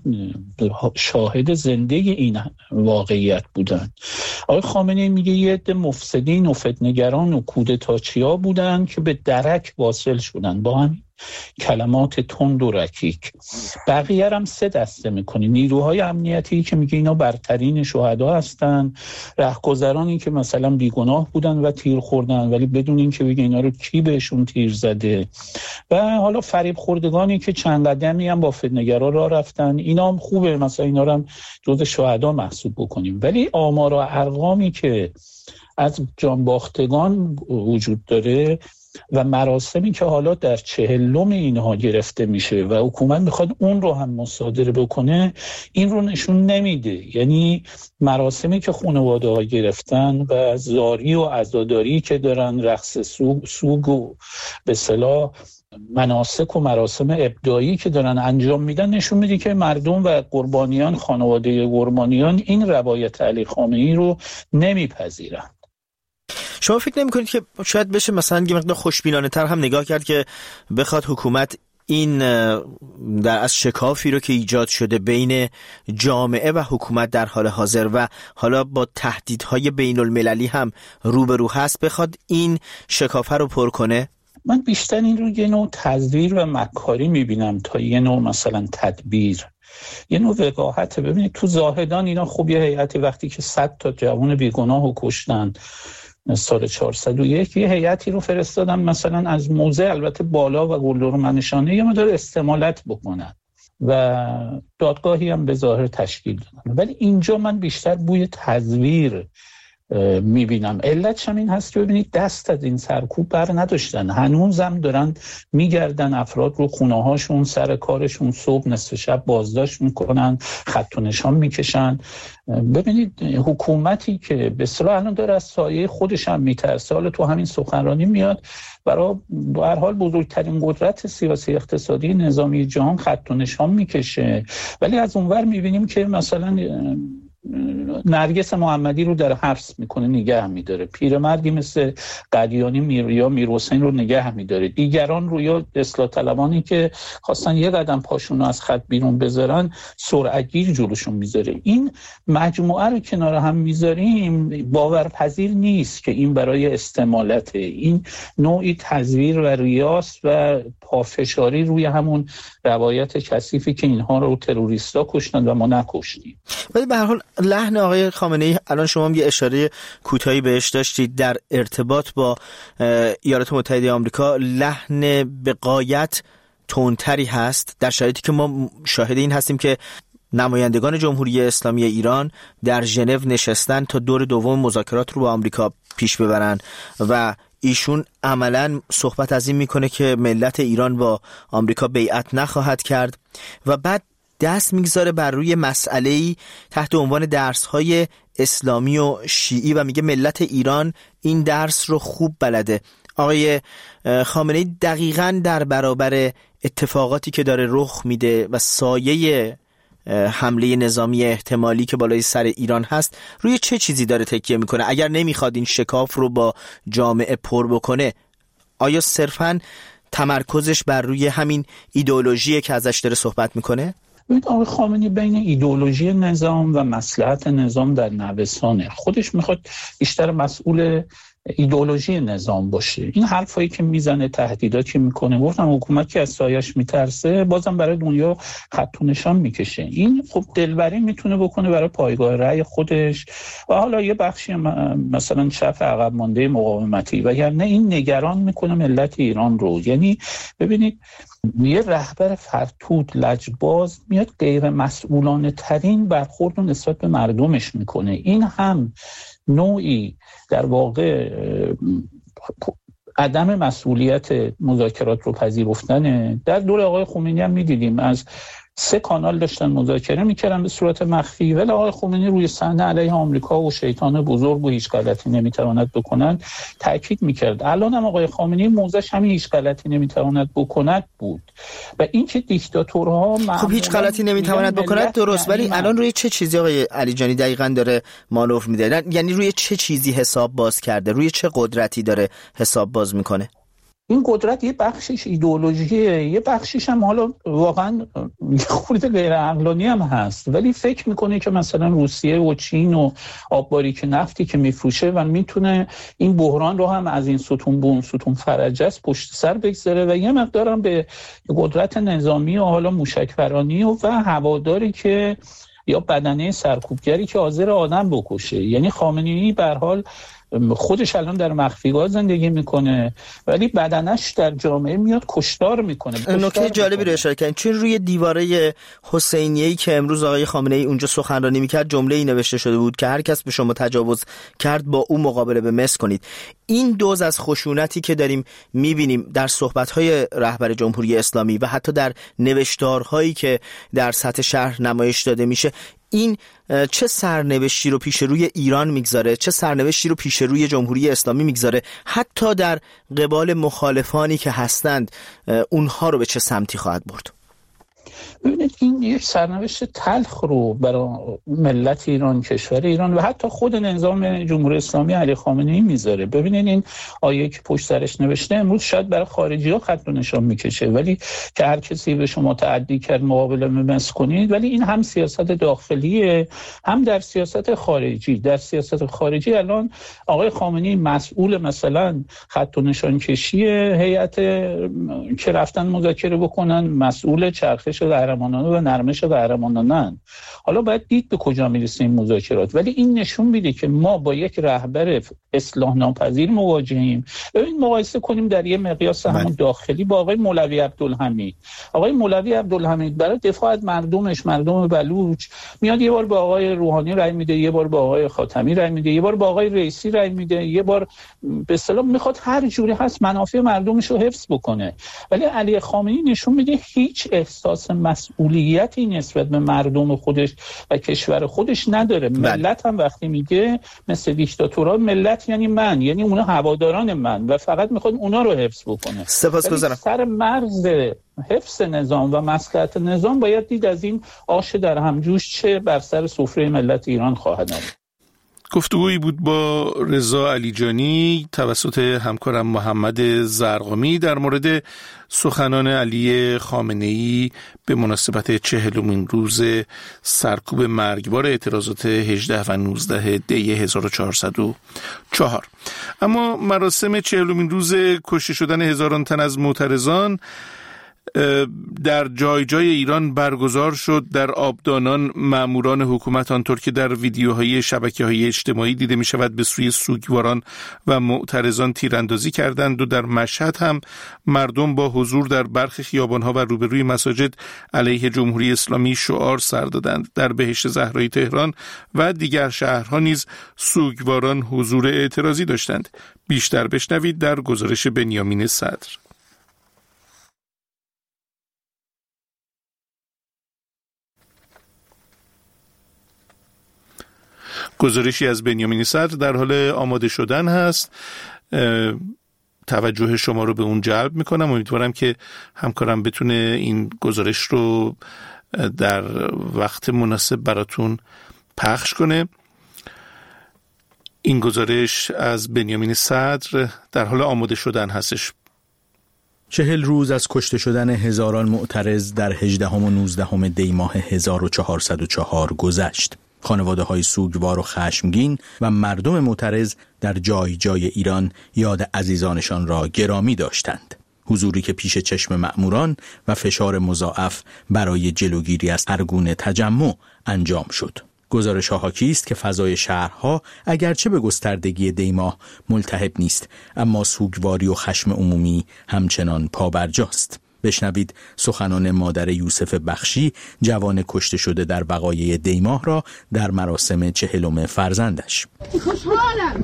شاهد زنده این واقعیت بودن. آقای خامنه‌ای میگه یه عده مفسدین و فتنه‌گران و کودتاچیا بودن که به درک واصل شدن با هم کلمات تند و رکیک. بقیه هم 3 دسته میکنی: نیروهای امنیتی که میگه اینا برترین شهدا هستن، رهگذرانی که مثلا بیگناه بودن و تیر خوردن ولی بدون این که بگه اینا رو کی بهشون تیر زده، و حالا فریب خوردگانی که چند قدمی هم با فتنه‌گرا راه رفتن. اینا هم خوبه، مثلا اینا رو هم جز شهدا محسوب بکنیم. ولی آمار و ارقامی که از جانباختگان وجود داره و مراسمی که حالا در 40 اینها گرفته میشه و حکومت میخواد اون رو هم مصادره بکنه، این رو نشون نمیده. یعنی مراسمی که خانواده ها گرفتن و زاری و عزاداری که دارن، رقص سوگ و به اصطلاح مناسک و مراسم ابداعی که دارن انجام میدن، نشون میده که مردم و قربانیان، خانواده قربانیان این روایت علی خامنه‌ای رو نمیپذیرن.
شما فکر نمی‌کنید که شاید بشه مثلا یه مقدار خوشبینانه تر هم نگاه کرد که بخواد حکومت این در از شکافی رو که ایجاد شده بین جامعه و حکومت در حال حاضر و حالا با تهدیدهای بین المللی هم روبرو هست، بخواد این شکافه رو پر کنه؟
من بیشتر این رو یه نوع تزویر و مکاری میبینم تا یه نوع مثلا تدبیر، یه نوع وقاحت. ببینید تو زاهدان اینا خوب یه هیئتی وقتی که 100 تا جوان بیگناه رو کشتن سال 401، یه هیئتی رو فرستادن مثلا از موضع البته بالا و گلدور منشانه یه مقدار استمالت بکنن و دادگاهی هم به ظاهر تشکیل دادن. ولی اینجا من بیشتر بوی تزویر میبینم. علتش هم این هست که ببینید دست از این سرکوب بر نداشتن، هنوزم دارن میگردن افراد رو خونه هاشون، سر کارشون، صبح نصف شب بازداشت میکنن، خط و نشان میکشن. ببینید حکومتی که به اصطلاح الان داره از سایه خودش هم میترسه، حالا تو همین سخنرانی میاد برای به هر حال بزرگترین قدرت سیاسی اقتصادی نظامی جهان خط و نشان میکشه، ولی از اونور میبینیم که مثلا نرگس محمدی رو در حبس میکنه، نگه میداره. پیرمردی مثل قدیانی میرحسین رو نگه میداره. دیگران رو یا اصلاح طلبانی که خواستن یه قدم پاشون رو از خط بیرون بذارن سرعتگیر جلوشون میذاره. این مجموعه رو کنار هم میذاریم، باورپذیر نیست که این برای استعمالته. این نوعی تزویر و ریاست و پافشاری روی همون روایت کثیفی که اینها رو تروریستا کشتن و ما نکشتیم.
ولی به هر حال لحن آقای خامنه‌ای الان شما هم یه اشاره کوتاهی بهش داشتید در ارتباط با ایالات متحده آمریکا، لحن به غایت تندتری هست در شرایطی که ما شاهد این هستیم که نمایندگان جمهوری اسلامی ایران در ژنو نشستن تا دور دوم مذاکرات رو با آمریکا پیش ببرن و ایشون عملاً صحبت از این میکنه که ملت ایران با آمریکا بیعت نخواهد کرد و بعد دست میگذاره بر روی مسئله‌ای تحت عنوان درس‌های اسلامی و شیعی و میگه ملت ایران این درس رو خوب بلده. آقای خامنه‌ای دقیقاً در برابر اتفاقاتی که داره رخ میده و سایه حمله نظامی احتمالی که بالای سر ایران هست روی چه چیزی داره تکیه میکنه؟ اگر نمیخواد این شکاف رو با جامعه پر بکنه، آیا صرفاً تمرکزش بر روی همین ایدئولوژیه که ازش داره صحبت میکنه؟
آقای خامنه‌ای بین ایدئولوژی نظام و مصلحت نظام در نوسانه. خودش میخواد بیشتر مسئول ایدئولوژی نظام باشه. این حرفایی که میزنه، تهدیداتی که میکنه، گفتم حکومت که از سایش میترسه بازم برای دنیا خط و نشان میکشه. این خب دلبری میتونه بکنه برای پایگاه رأی خودش و حالا یه بخشی مثلا چپ عقب مانده مقاومتی، وگرنه این نگران میکنه ملت ایران رو. یعنی ببینید یه رهبر فرتود لجباز میاد غیر مسئولانه ترین برخورد نسبت به مردمش میکنه. این هم نوعی در واقع عدم مسئولیت مذاکرات رو پذیرفتنه. در دور آقای خمینی هم میدیدیم از 3 کانال داشتن مذاکره میکردن به صورت مخفی، ولی آقای خمینی روی صحنه علیه آمریکا و شیطان بزرگ و هیچ غلطی نمیتواند بکنند تاکید میکرد. الان هم آقای خامنه‌ای موضعش همین هیچ غلطی نمیتواند بکند بود و این که دیکتاتورها
خب هیچ غلطی نمیتواند بکند درست، ولی الان روی چه چیزی آقای علی جانی دقیقاً داره مانور میده؟ یعنی روی چه چیزی حساب باز کرده؟ روی چه قدرتی داره حساب باز میکنه؟
این قدرت یه بخشش ایدئولوژیه، یه بخشش هم حالا واقعا خورده غیر عقلانی هم هست، ولی فکر میکنه که مثلا روسیه و چین و آبباریک نفتی که میفروشه و میتونه این بحران رو هم از این ستون به اون ستون فرجست پشت سر بگذاره و یه مقدار هم به قدرت نظامی و حالا موشک‌پرانی و هواداری که یا بدنه سرکوبگری که حاضر آدم بکشه. یعنی خامنه‌ای به هر حال خودش الان در مخفیگاه زندگی میکنه ولی بدنش در جامعه میاد کشتار میکنه.
نکته جالبی رو اشاره کردین، چون روی دیواره حسینیه‌ای که امروز آقای خامنه‌ای اونجا سخنرانی میکرد جمله‌ای نوشته شده بود که هر کس به شما تجاوز کرد با او مقابله به مس کنید. این دوز از خشونتی که داریم میبینیم در صحبت‌های رهبر جمهوری اسلامی و حتی در نوشتارهایی که در سطح شهر نمایش داده میشه، این چه سرنوشتی رو پیش روی ایران میگذاره، چه سرنوشتی رو پیش روی جمهوری اسلامی میگذاره، حتی در قبال مخالفانی که هستند اونها رو به چه سمتی خواهد برد؟
ببینید این یک سرنوشت تلخ رو برای ملت ایران، کشور ایران و حتی خود نظام جمهوری اسلامی علی خامنه‌ای میذاره. ببینید این آیه که پشت سرش نوشته امروز شاید برای خارجی‌ها خط رو نشان میکشه، ولی که هر کسی به شما تعدی کرد مقابله مس کنید، ولی این هم سیاست داخلیه هم در سیاست خارجی. در سیاست خارجی الان آقای خامنه‌ای مسئول مثلا خط و نشان کشی هیئت که رفتن مذاکره بکنن، مسئول چرخش قهرمانانه و نرمش قهرمانانه. حالا باید دید به کجا میرسه این مذاکرات، ولی این نشون میده که ما با یک رهبر اصلاح ناپذیر مواجهیم. ببین مقایسه کنیم در یه مقیاس همون داخلی با آقای مولوی عبدالحمید. آقای مولوی عبدالحمید برای دفاع از مردمش، مردم بلوچ، میاد یه بار به آقای روحانی رای میده، یه بار به آقای خاتمی رای میده، یه بار به آقای رئیسی رای میده، یه بار به اصطلاح میخواد هر جوری هست منافع مردمش رو حفظ بکنه. ولی علی خامنه‌ای نشون میده هیچ احساس احساس مسئولیتی نسبت به مردم خودش و کشور خودش نداره. ملت هم وقتی میگه مثل دیکتاتورها، ملت یعنی من، یعنی اونا هواداران من و فقط میخواد اونا رو حفظ بکنه.
سپاسگزارم.
سر مرز حفظ نظام و مصلحت نظام باید دید از این آش در همجوش چه بر سر سفره ملت ایران خواهد آمد.
گفتگویی بود با رضا علیجانی توسط همکارم محمد زرقامی در مورد سخنان علی خامنه‌ای به مناسبت 40مین روز سرکوب مرگبار اعتراضات 18 و 19 دی 1404. اما مراسم 40مین روز کشته شدن هزاران تن از معترضان در جای جای ایران برگزار شد. در آبدانان ماموران حکومت آنطور که در ویدیوهای شبکه‌های اجتماعی دیده می شود به سوی سوگواران و معترضان تیراندازی کردند و در مشهد هم مردم با حضور در برخی خیابان‌ها و روبروی مساجد علیه جمهوری اسلامی شعار سر دادند. در بهشت زهرای تهران و دیگر شهرها نیز سوگواران حضور اعتراضی داشتند. بیشتر بشنوید در گزارش بنیامین صدر. گزارشی از بنیامین صدر در حال آماده شدن هست. توجه شما رو به اون جلب میکنم. امیدوارم که همکارم بتونه این گزارش رو در وقت مناسب براتون پخش کنه. این گزارش از بنیامین صدر در حال آماده شدن هستش.
40 روز از کشته شدن هزاران معترض در 18 و 19 دی ماه 1404 گذشت. خانواده‌های سوگوار و خشمگین و مردم معترض در جای جای ایران یاد عزیزانشان را گرامی داشتند. حضوری که پیش چشم مأموران و فشار مضاعف برای جلوگیری از هر گونه تجمع انجام شد. گزارش‌ها حاکی است که فضای شهرها اگرچه به گستردگی دی ماه ملتهب نیست، اما سوگواری و خشم عمومی همچنان پابرجاست. بشنوید سخنان مادر یوسف بخشی، جوان کشته شده در وقایع دی ماه را در مراسم 40 فرزندش.
خوشحالم.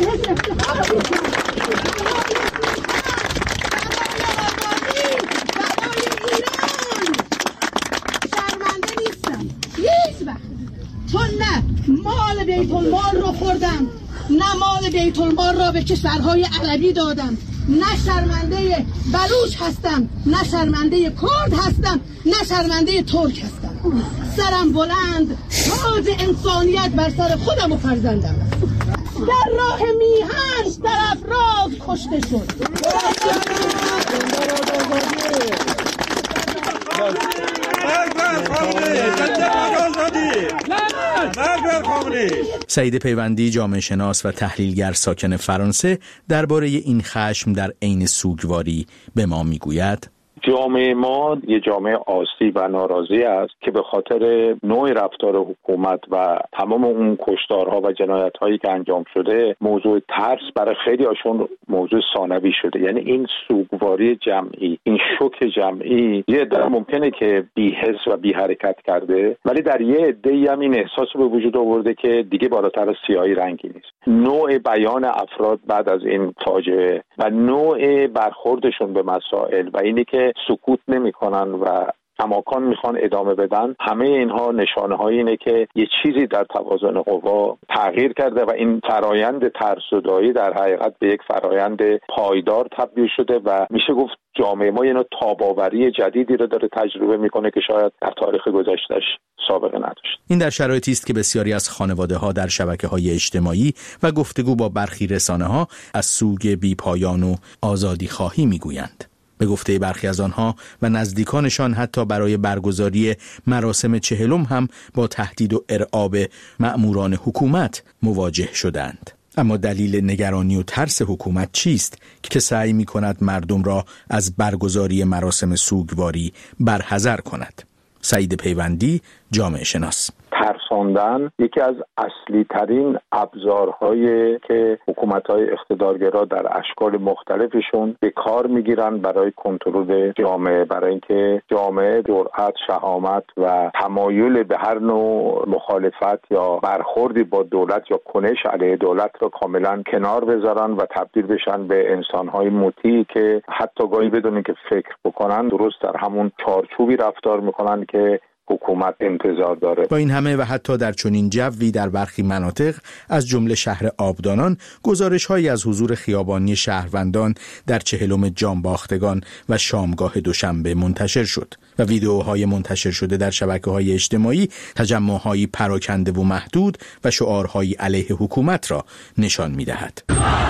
شرمنده نیستم. هیچ وقت. چون نه مال بیت المال رو خوردم، نه مال بیت المال را به کشورهای عربی دادم. نه شرمنده بلوچ هستم، نه شرمنده کرد هستم، نه شرمنده ترک هستم. سرم بلند، تاج انسانیت بر سر خودم و فرزندم. در راه میهن در افراز کشته شد.
سعید پیوندی، جامعه شناس و تحلیلگر ساکن فرانسه، درباره این خشم در عین سوگواری به ما میگوید:
جامعه ما یه جامعه آسیب و ناراضی است که به خاطر نوع رفتار حکومت و تمام اون کشتارها و جنایت‌هایی که انجام شده موضوع ترس برای خیلی هاشون موضوع ثانوی شده. یعنی این سوگواری جمعی، این شوک جمعی، یه عده ممکنه که بی‌حس و بی حرکت کرده، ولی در یه عده‌ای هم این احساس به وجود آورده که دیگه بالاتر از سیاهی رنگی نیست. نوع بیان افراد بعد از این فاجعه و نوع برخوردشون به مسائل و اینی که سکوت نمی‌کنن و کماکان میخوان ادامه بدن، همه اینها نشانه‌های اینه که یه چیزی در توازن قوا تغییر کرده و این فرایند ترسودایی در حقیقت به یک فرایند پایدار تبدیل شده و میشه گفت جامعه ما یه نوع تاب‌آوری جدیدی رو داره تجربه میکنه که شاید در تاریخ گذشته‌اش سابقه نداشت.
این در شرایطی است که بسیاری از خانواده‌ها در شبکه‌های اجتماعی و گفتگو با برخی رسانه‌ها از سوگ بی‌پایان و آزادی خواهی میگویند. به گفته برخی از آنها و نزدیکانشان حتی برای برگزاری مراسم 40 هم با تهدید و ارعاب مأموران حکومت مواجه شدند. اما دلیل نگرانی و ترس حکومت چیست که سعی می کند مردم را از برگزاری مراسم سوگواری برحذر کند؟ سعید پیوندی، جامعه شناس:
ترساندن یکی از اصلی ترین ابزارهایی که حکومت‌های اقتدارگرا در اشکال مختلفشون به کار میگیرن برای کنترل جامعه، برای اینکه جامعه جرأت، شهامت و تمایل به هر نوع مخالفت یا برخوردی با دولت یا کنش علیه دولت رو کاملا کنار بذارن و تبدیل بشن به انسان‌های مطیعی که حتی گاهی بدون اینکه فکر بکنن درست در همون چارچوبی رفتار میکنن که حکومت انتظار داره.
با این همه و حتی در چنین جوی در برخی مناطق از جمله شهر آبدانان گزارش‌هایی از حضور خیابانی شهروندان در 40 جانباختگان و شامگاه دوشنبه منتشر شد و ویدئوهای منتشر شده در شبکه‌های اجتماعی تجمع‌هایی پراکنده و محدود و شعارهایی علیه حکومت را نشان می‌دهد.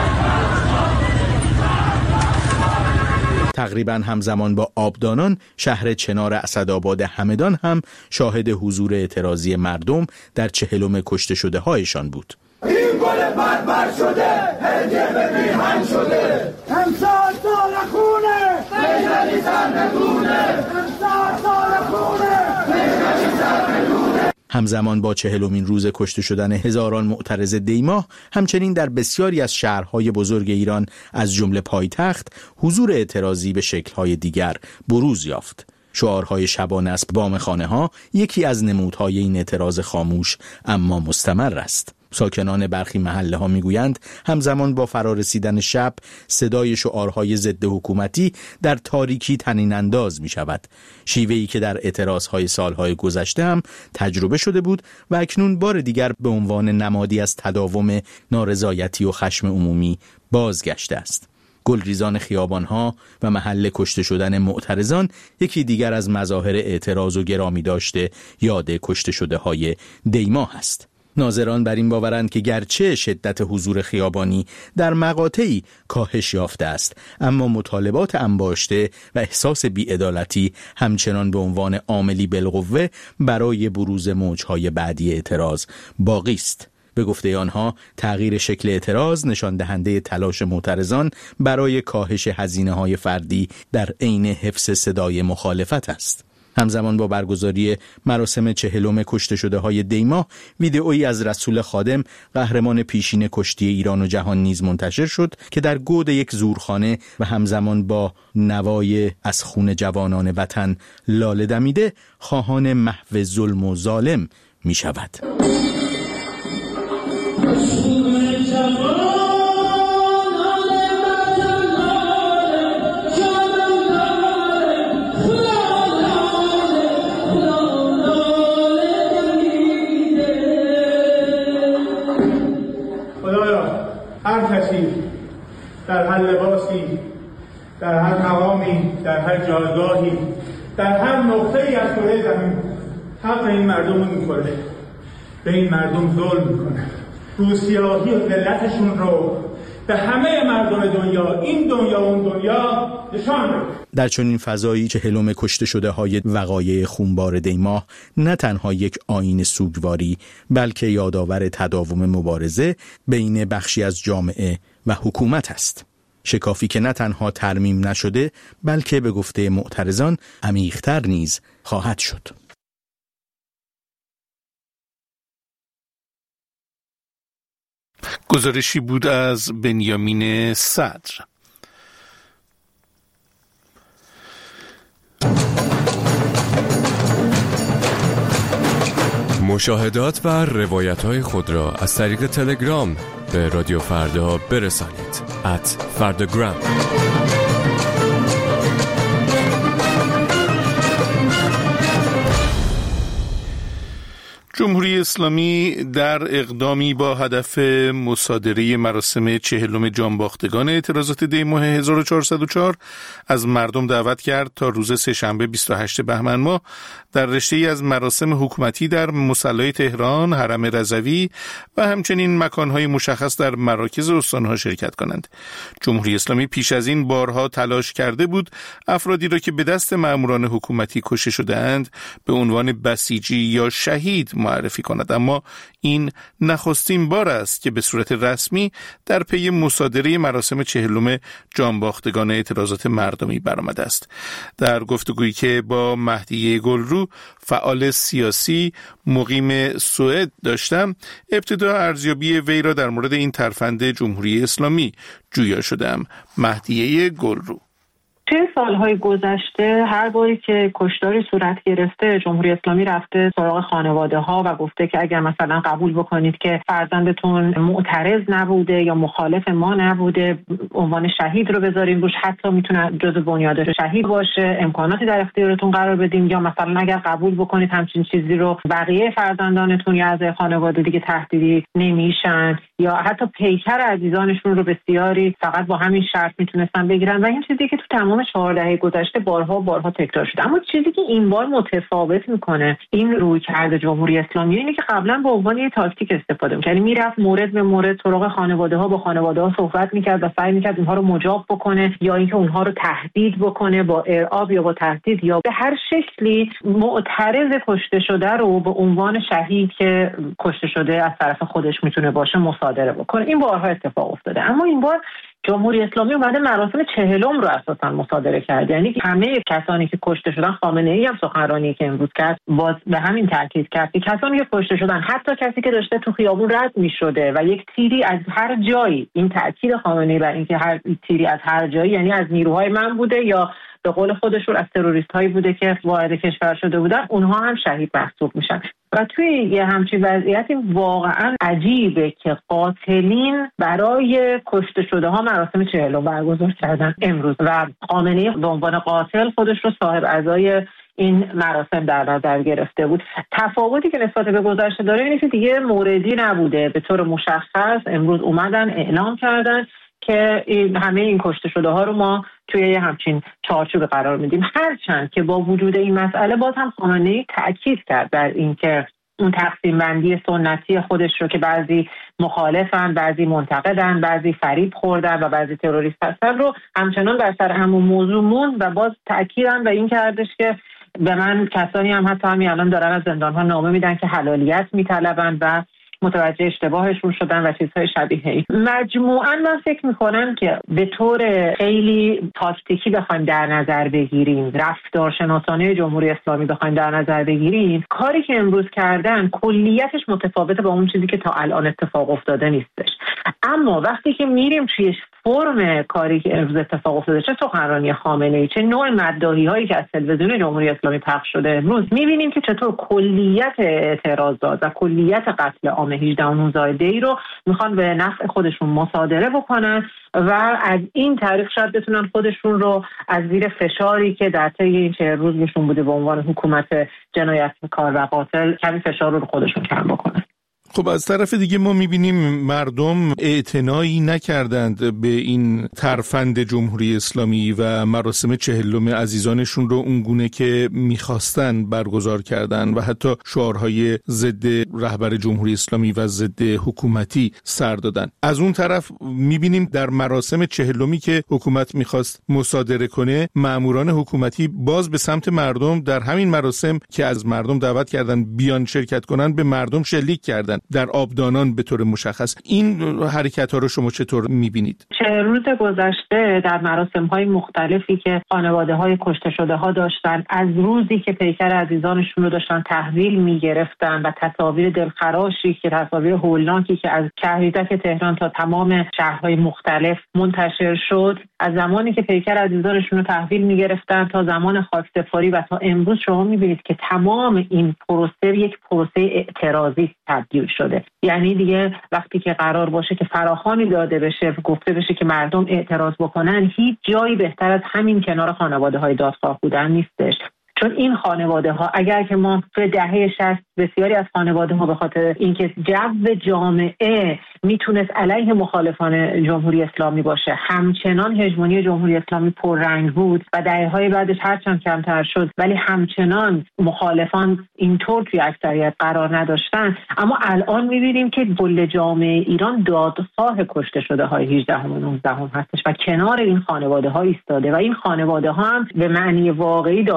تقریباً همزمان با آبدانان شهر چنار اسدآباد همدان هم شاهد حضور اعتراضی مردم در 40 کشته شده هایشان بود.
این گل بربر شده، هرگه به میهن شده، امسال سال خونه، بیزنی سر نگونه، امسال سال خونه، بیزنی سر نگونه.
همزمان با 40مین روز کشته شدن هزاران معترض دیماه، همچنین در بسیاری از شهرهای بزرگ ایران از جمله پایتخت حضور اعتراضی به شکل‌های دیگر بروز یافت. شعارهای شبانه از بامخانه‌ها یکی از نمودهای این اعتراض خاموش اما مستمر است. ساکنان برخی محله ها میگویند همزمان با فرارسیدن شب صدای شعارهای ضد حکومتی در تاریکی طنین انداز می شود، شیوهی که در اعتراضهای سالهای گذشته هم تجربه شده بود و اکنون بار دیگر به عنوان نمادی از تداوم نارضایتی و خشم عمومی بازگشته است. گلریزان خیابانها و محل کشته شدن معترضان یکی دیگر از مظاهر اعتراض و گرامی داشته یاد کشته شده های دیماه است. ناظران بر این باورند که گرچه شدت حضور خیابانی در مقاطعی کاهش یافته است، اما مطالبات انباشته و احساس بی‌عدالتی همچنان به عنوان عاملی بالقوه برای بروز موجهای بعدی اعتراض باقی است. به گفته آنها تغییر شکل اعتراض نشان دهنده تلاش معترضان برای کاهش هزینه‌های فردی در عین حفظ صدای مخالفت است. همزمان با برگزاری مراسم 40 کشته شده های دیماه، ویدئویی از رسول خادم قهرمان پیشین کشتی ایران و جهان نیز منتشر شد که در گود یک زورخانه و همزمان با نوای از خون جوانان وطن لاله دمیده خواهان محو ظلم و ظالم می شود.
هر کسی در هر لباسی، در هر مقامی، در هر جایگاهی، در هر نقطه‌ای از کره زمین حق این مردم رو می‌خوره، به این مردم ظلم می‌کنه، روسیاهی و ذلتشون رو به همه مردم دنیا، این دنیا و اون دنیا نشان بده.
در چنین فضایی 40 کشته شده های وقایع خونبار دیماه نه تنها یک آیین سوگواری بلکه یادآور تداوم مبارزه بین بخشی از جامعه و حکومت است. شکافی که نه تنها ترمیم نشده بلکه به گفته معترضان عمیق‌تر نیز خواهد شد.
گزارشی بود از بنیامین صدر.
مشاهدات و روایت‌های خود را از طریق تلگرام به رادیو فردا برسانید @فرdagram.
جمهوری اسلامی در اقدامی با هدف مصادره مراسم 40 جانباختگان اعتراضات دیماه 1404 از مردم دعوت کرد تا روز سه‌شنبه 28 بهمن ماه در رشته‌ای از مراسم حکومتی در مصلی تهران، حرم رضوی و همچنین مکان‌های مشخص در مراکز استان‌ها شرکت کنند. جمهوری اسلامی پیش از این بارها تلاش کرده بود افرادی را که به دست مأموران حکومتی کشته شده‌اند به عنوان بسیجی یا شهید معرفی کند، اما این نخستین بار است که به صورت رسمی در پی مصادره مراسم 40 جانباختگان اعتراضات مردمی برآمده است. در گفتگویی که با مهدیه گلرو فعال سیاسی مقیم سوئد داشتم، ابتدا ارزیابی وی را در مورد این ترفند جمهوری اسلامی جویا شدم. مهدیه گلرو:
توی سالهای گذشته هر باری که کشتاری صورت گرفته، جمهوری اسلامی رفته سراغ خانواده ها و گفته که اگر مثلا قبول بکنید که فرزندتون معترض نبوده یا مخالف ما نبوده، عنوان شهید رو بذاریم روش، حتی میتونه جزو بنیاد شهید باشه، امکاناتی در اختیارتون قرار بدیم، یا مثلا اگر قبول بکنید همچین چیزی رو بقیه فرزندانتون یا اعضای خانواده دیگه تهدیدی نمیشن، یا حتی پیکر عزیزانشون رو بسیاری فقط با همین شرط میتونستن بگیرن. و این چیزی که تو تمام 4 دهه گذشته بارها تکرار شده. اما چیزی که این بار متفاوت میکنه این رویکرد جمهوری اسلامی اینه که قبلا به عنوان یه تاکتیک استفاده می‌کرد، یعنی میرفت مورد به مورد سراغ خانواده ها، با خانواده ها صحبت میکرد و سعی میکرد اونها رو مجاب بکنه یا اینکه اونها رو تهدید بکنه با ارعاب یا با تهدید یا به هر شکلی معترض کشته شده رو به عنوان شهید که کشته شده از طرف خودش میتونه باشه مصادره بکنه. این بارها اتفاق افتاده، اما این بار جمهوری اسلامی اومده مراسم 40 رو اساسا مصادره کرد. یعنی همه کسانی که کشته شدن، خامنه‌ای هم سخنرانی که امروز کرد باز به همین تاکید کرد که کسانی که کشته شدن، حتی کسی که داشته تو خیابون رد می‌شده و یک تیری از هر جایی، این تاکید خامنه‌ای بر اینکه هر تیری از هر جایی یعنی از نیروهای من بوده یا به قول خودشون از تروریست‌هایی بوده که وارد کشور شده بودن، اونها هم شهید محسوب میشن. و توی یه همچین وضعیتی واقعا عجیبه که قاتلین برای کشته شده ها مراسم 40 برگزار کردن امروز و خامنه‌ای به عنوان قاتل خودش رو صاحب عزای این مراسم در نظر گرفته بود. تفاوتی که نسبت به گذشته داره اینه که دیگه موردی نبوده. به طور مشخص امروز اومدن اعلام کردن که همه این کشته شده ها رو ما توی همچین چارچوب قرار میدیم. هرچند که با وجود این مسئله باز هم خامنه‌ای تأکید کرد بر اینکه اون تقسیم بندی سنتی خودش رو که بعضی مخالفن، بعضی منتقدن، بعضی فریب خوردن و بعضی تروریست هستن رو همچنان بر سر همون موضوع موند و باز تأکیدن به این کردش که به من کسانی هم حتی همین الان دارن از زندان‌ها نامه میدن که حلالیت میطلبن و متوجه اشتباهشون شدن و چیزهای شبیه این. مجموعاً من فکر میکنم که به طور خیلی تاکتیکی بخوایم در نظر بگیریم، رفتارشناسانه جمهوری اسلامی بخوایم در نظر بگیریم، کاری که امروز کردن کلیتش متفاوته با اون چیزی که تا الان اتفاق افتاده نیستش. اما وقتی که میریم توی فرم کاری که امروز اتفاق افتاده، چه سخنرانی خامنه‌ای چه نوع مداحی هایی که از تلویزیون جمهوری اسلامی پخش شده امروز، میبینیم که چطور کلیت اعتراضات و کلیت قتل عام 18 و 19 دی رو میخوان به نفع خودشون مصادره بکنن و از این طریق شاید بتونن خودشون رو از زیر فشاری که در طی این 40 روز بهشون بوده به عنوان حکومت جنایتکار و قاتل کمی فشار رو خودشون کم بکنن.
خب از طرف دیگه ما میبینیم مردم اعتنایی نکردند به این ترفند جمهوری اسلامی و مراسم 40 عزیزانشون رو اونگونه که میخواستن برگزار کردن و حتی شعارهای ضد رهبر جمهوری اسلامی و ضد حکومتی سر دادن. از اون طرف میبینیم در مراسم 40 که حکومت میخواست مصادره کنه، ماموران حکومتی باز به سمت مردم در همین مراسم که از مردم دعوت کردن بیان شرکت کنن به مردم شلیک کردن در آبدانان به طور مشخص. این حرکت ها رو شما چطور میبینید؟ 40
روز گذشته در مراسم های مختلفی که خانواده های کشته شده ها داشتن، از روزی که پیکر عزیزانشون رو داشتن تحویل میگرفتن و تصاویر دلخراشی که تصاویر هولناکی که از شهریزک تهران تا تمام شهرهای مختلف منتشر شد، از زمانی که پیکر عزیزانشون رو تحویل میگرفتن تا زمان خاکسپاری و تا امروز شما میبینید که تمام این پروسه یک پروسه اعتراضی تبدیل شده. یعنی دیگه وقتی که قرار باشه که فراخوانی داده بشه، گفته بشه که مردم اعتراض بکنن، هیچ جایی بهتر از همین کنار خانواده های دادخواه بودن نیستش. چون این خانواده ها اگر که ما به دهه 60 بسیاری از خانواده ها به خاطر اینکه جو جامعه میتونست علیه مخالفان جمهوری اسلامی باشه، همچنان هژمونی جمهوری اسلامی پررنگ بود و دهه‌های بعدش هرچند کمتر شد ولی همچنان مخالفان اینطور توی اکثریت قرار نداشتن. اما الان میبینیم که کل جامعه ایران دادخواه کشته شده های 18 و 19 هستش و کنار این خانواده ها ایستاده و این خانواده ها هم به معنی واقعی دادخواهی رو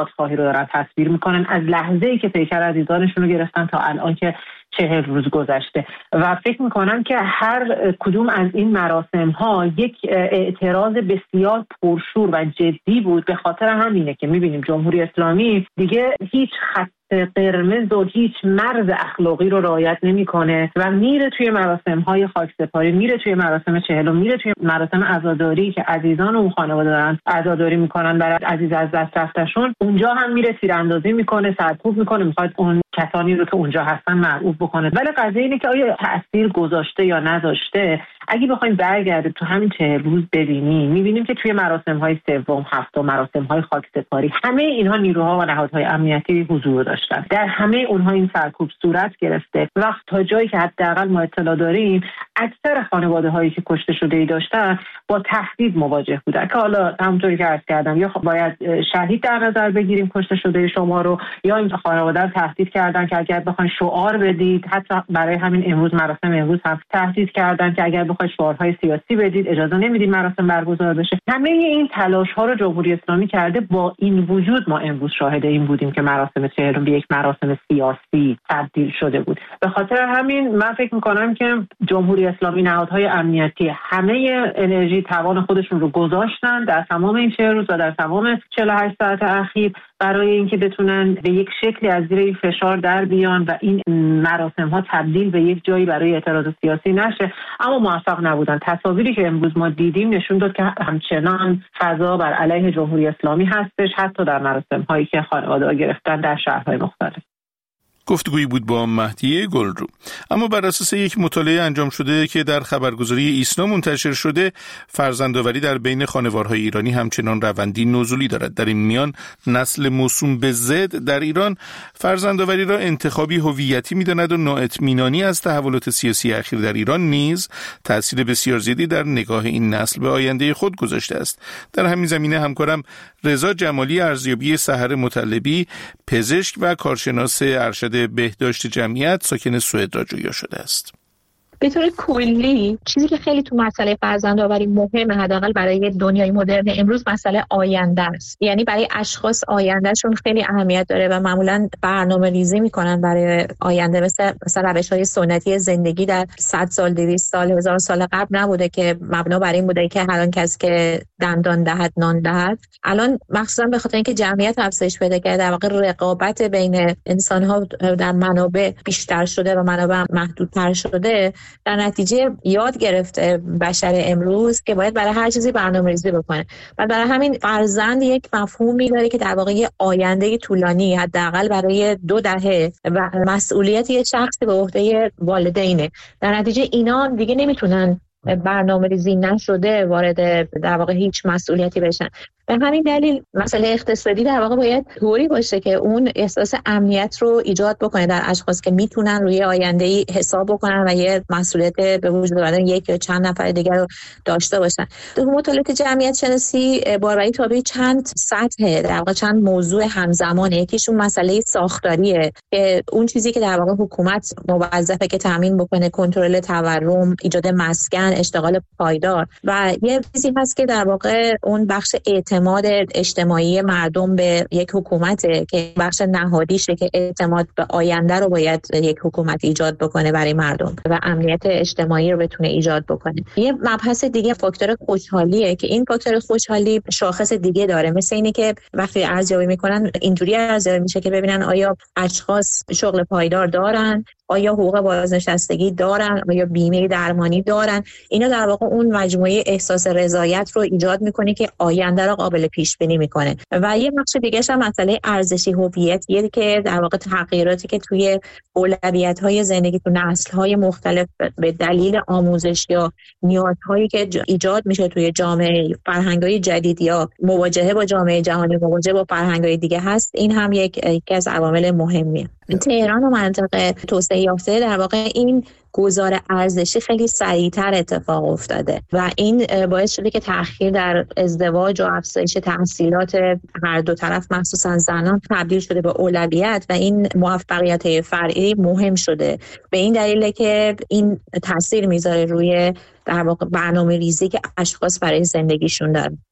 دارن تصویر میکنن از لحظه‌ای که پیکر عزیزانشون رو گرفتن تا الان که 40 روز گذشته و فکر میکنم که هر کدوم از این مراسم ها یک اعتراض بسیار پرشور و جدی بود. به خاطر همینه که میبینیم جمهوری اسلامی دیگه هیچ خط قرمز و هیچ مرز اخلاقی رو رعایت نمیکنه و میره توی مراسم‌های خاکسپاری، میره توی مراسم 40، میره توی مراسم عزاداری که عزیزان اون خانواده دارن عزاداری میکنن برای عزیز از دست رفتشون، اونجا هم میره تیراندازی میکنه، سرکوب میکنه، میخواد اون کسانی رو که اونجا هستن مرعوب بکنه. ولی قضیه اینه که آیا تأثیر گذاشته یا نذاشته. اگه بخوایم برگردیم تو همین 40 روز ببینیم، میبینیم که توی مراسم‌های سوم، هفتم، مراسم‌های خاکسپاری همه اینها نیروها و نهادهای امنیتی حضور داشتن. در همه اونها این سرکوب صورت گرفته. وقت تا جایی که حداقل ما اطلاع داریم اکثر خانواده‌هایی که کشته شده‌ای داشتن با تهدید مواجه بودن که حالا همونطوری که عرض کردم یا باید شهید در نظر بگیریم کشته شده شما رو، یا این خانواده رو تهدید کردن که اگر بخواید شعار بدید، حتی برای همین امروز مراسم امروز هم تهدید کردن که اگر بخواید شعارهای سیاسی بدید اجازه نمیدید مراسم برگزار بشه. همه این تلاش‌ها رو جمهوری اسلامی کرده. با این وجود ما امروز شاهد این بودیم که مراسم 40 به یک مراسم سیاسی تبدیل شده بود. به خاطر همین من فکر می‌کنم که جمهوری اسلامی، نهادهای امنیتی همه انرژی توان خودشون رو گذاشتن در تمام این 40 روز و در تمام 48 ساعت اخیر برای اینکه بتونن به یک شکلی از زیر این فشار در بیان و این مراسم ها تبدیل به یک جایی برای اعتراض سیاسی نشه، اما موفق نبودن. تصاویری که امروز ما دیدیم نشون داد که همچنان فضا بر علیه جمهوری اسلامی هستش، حتی در مراسم هایی که خانواده‌ها گرفتن در شهرهای مختلف.
گفتگویی بود با مهدیه گلرو. اما بر اساس یک مطالعه انجام شده که در خبرگزاری ایسنا منتشر شده، فرزندآوری در بین خانوارهای ایرانی همچنان روندی نزولی دارد. در این میان نسل موسوم به زد در ایران فرزندآوری را انتخابی هویتی می‌داند و نااطمینانی از تحولات سیاسی اخیر در ایران نیز تأثیر بسیار زیادی در نگاه این نسل به آینده خود گذاشته است. در همین زمینه همکارم رضا جمالی ارزیابی سحر مطلبی، پزشک و کارشناس ارشد بهداشت جمعیت ساکن سوئد را جویا شده است.
به طور کلی چیزی که خیلی تو مسئله فرزندآوری مهمه، حداقل برای دنیای مدرن امروز، مسئله آینده است. یعنی برای اشخاص آیندهشون خیلی اهمیت داره و معمولا برنامه‌ریزی میکنن برای آینده. مثلا روش‌های سنتی زندگی در 100 سال، 200 سال، 1000 سال قبل نبوده که مبنا بر این بوده که هر کس که دندان دهد نان دهد. الان مخصوصا به خاطر اینکه جمعیت افزایش پیدا کرده، در واقع رقابت بین انسان‌ها در منابع بیشتر شده و منابع محدودتر شده. در نتیجه یاد گرفته بشر امروز که باید برای هر چیزی برنامه‌ریزی بکنه و برای همین فرزند یک مفهومی داره که در واقع آینده طولانی، حداقل برای 2 دهه و مسئولیت یک شخصی به عهده والدینه. در نتیجه اینا دیگه نمیتونن برنامه‌ریزی نشده وارد در واقع هیچ مسئولیتی بشن. به همین دلیل مسئله اقتصادی در واقع باید طوری باشه که اون احساس امنیت رو ایجاد بکنه در اشخاص که میتونن روی آینده‌ای حساب بکنن و یه مسئولیت به وجود آوردن یک یا چند نفر دیگر رو داشته باشن. تو مطالعات جمعیت شناسی باربری تابع چند سطح، در واقع چند موضوع همزمانه. یکیشون مسئله ساختاریه که اون چیزی که در واقع حکومت موظفه که تامین بکنه، کنترل تورم، ایجاد مسکن، اشتغال پایدار، و یه چیزی هست که در واقع اون بخش اعتماد اجتماعی مردم به یک حکومته که بخش نهادیشه که اعتماد به آینده رو باید یک حکومت ایجاد بکنه برای مردم و امنیت اجتماعی رو بتونه ایجاد بکنه. یه مبحث دیگه فاکتور خوشحالیه که این فاکتور خوشحالی شاخص دیگه داره. مثل اینه که وقتی ارزیابی میکنن اینجوری ارزیابی میشه که ببینن آیا اشخاص شغل پایدار دارن، آیا حقوق بازنشستگی دارن، آیا بیمه درمانی دارن. اینا در واقع اون مجموعه احساس رضایت رو ایجاد میکنه که آینده رو قابل پیش بینی میکنه. و یه بخش دیگه هم مسئله ارزشی هویتیه که در واقع تغییراتی که توی اولویت‌های زندگی تو نسل‌های مختلف به دلیل آموزش یا نیازهایی که ایجاد میشه توی جامعه، فرهنگ‌های جدید یا مواجهه با جامعه جهانی، مواجهه با فرهنگ‌های دیگه هست، این هم یکی از عوامل مهمیه. تهران و منطقه توسعه یافته در واقع این گذار ارزشی خیلی سریعتر اتفاق افتاده و این باعث شده که تأخیر در ازدواج و افزایش تحصیلات هر دو طرف مخصوصا زنان تبدیل شده به اولویت و این موفقیت فرعی مهم شده. به این دلیله که این تاثیر میذاره روی در واقع برنامه ریزی که اشخاص برای زندگیشون دارن.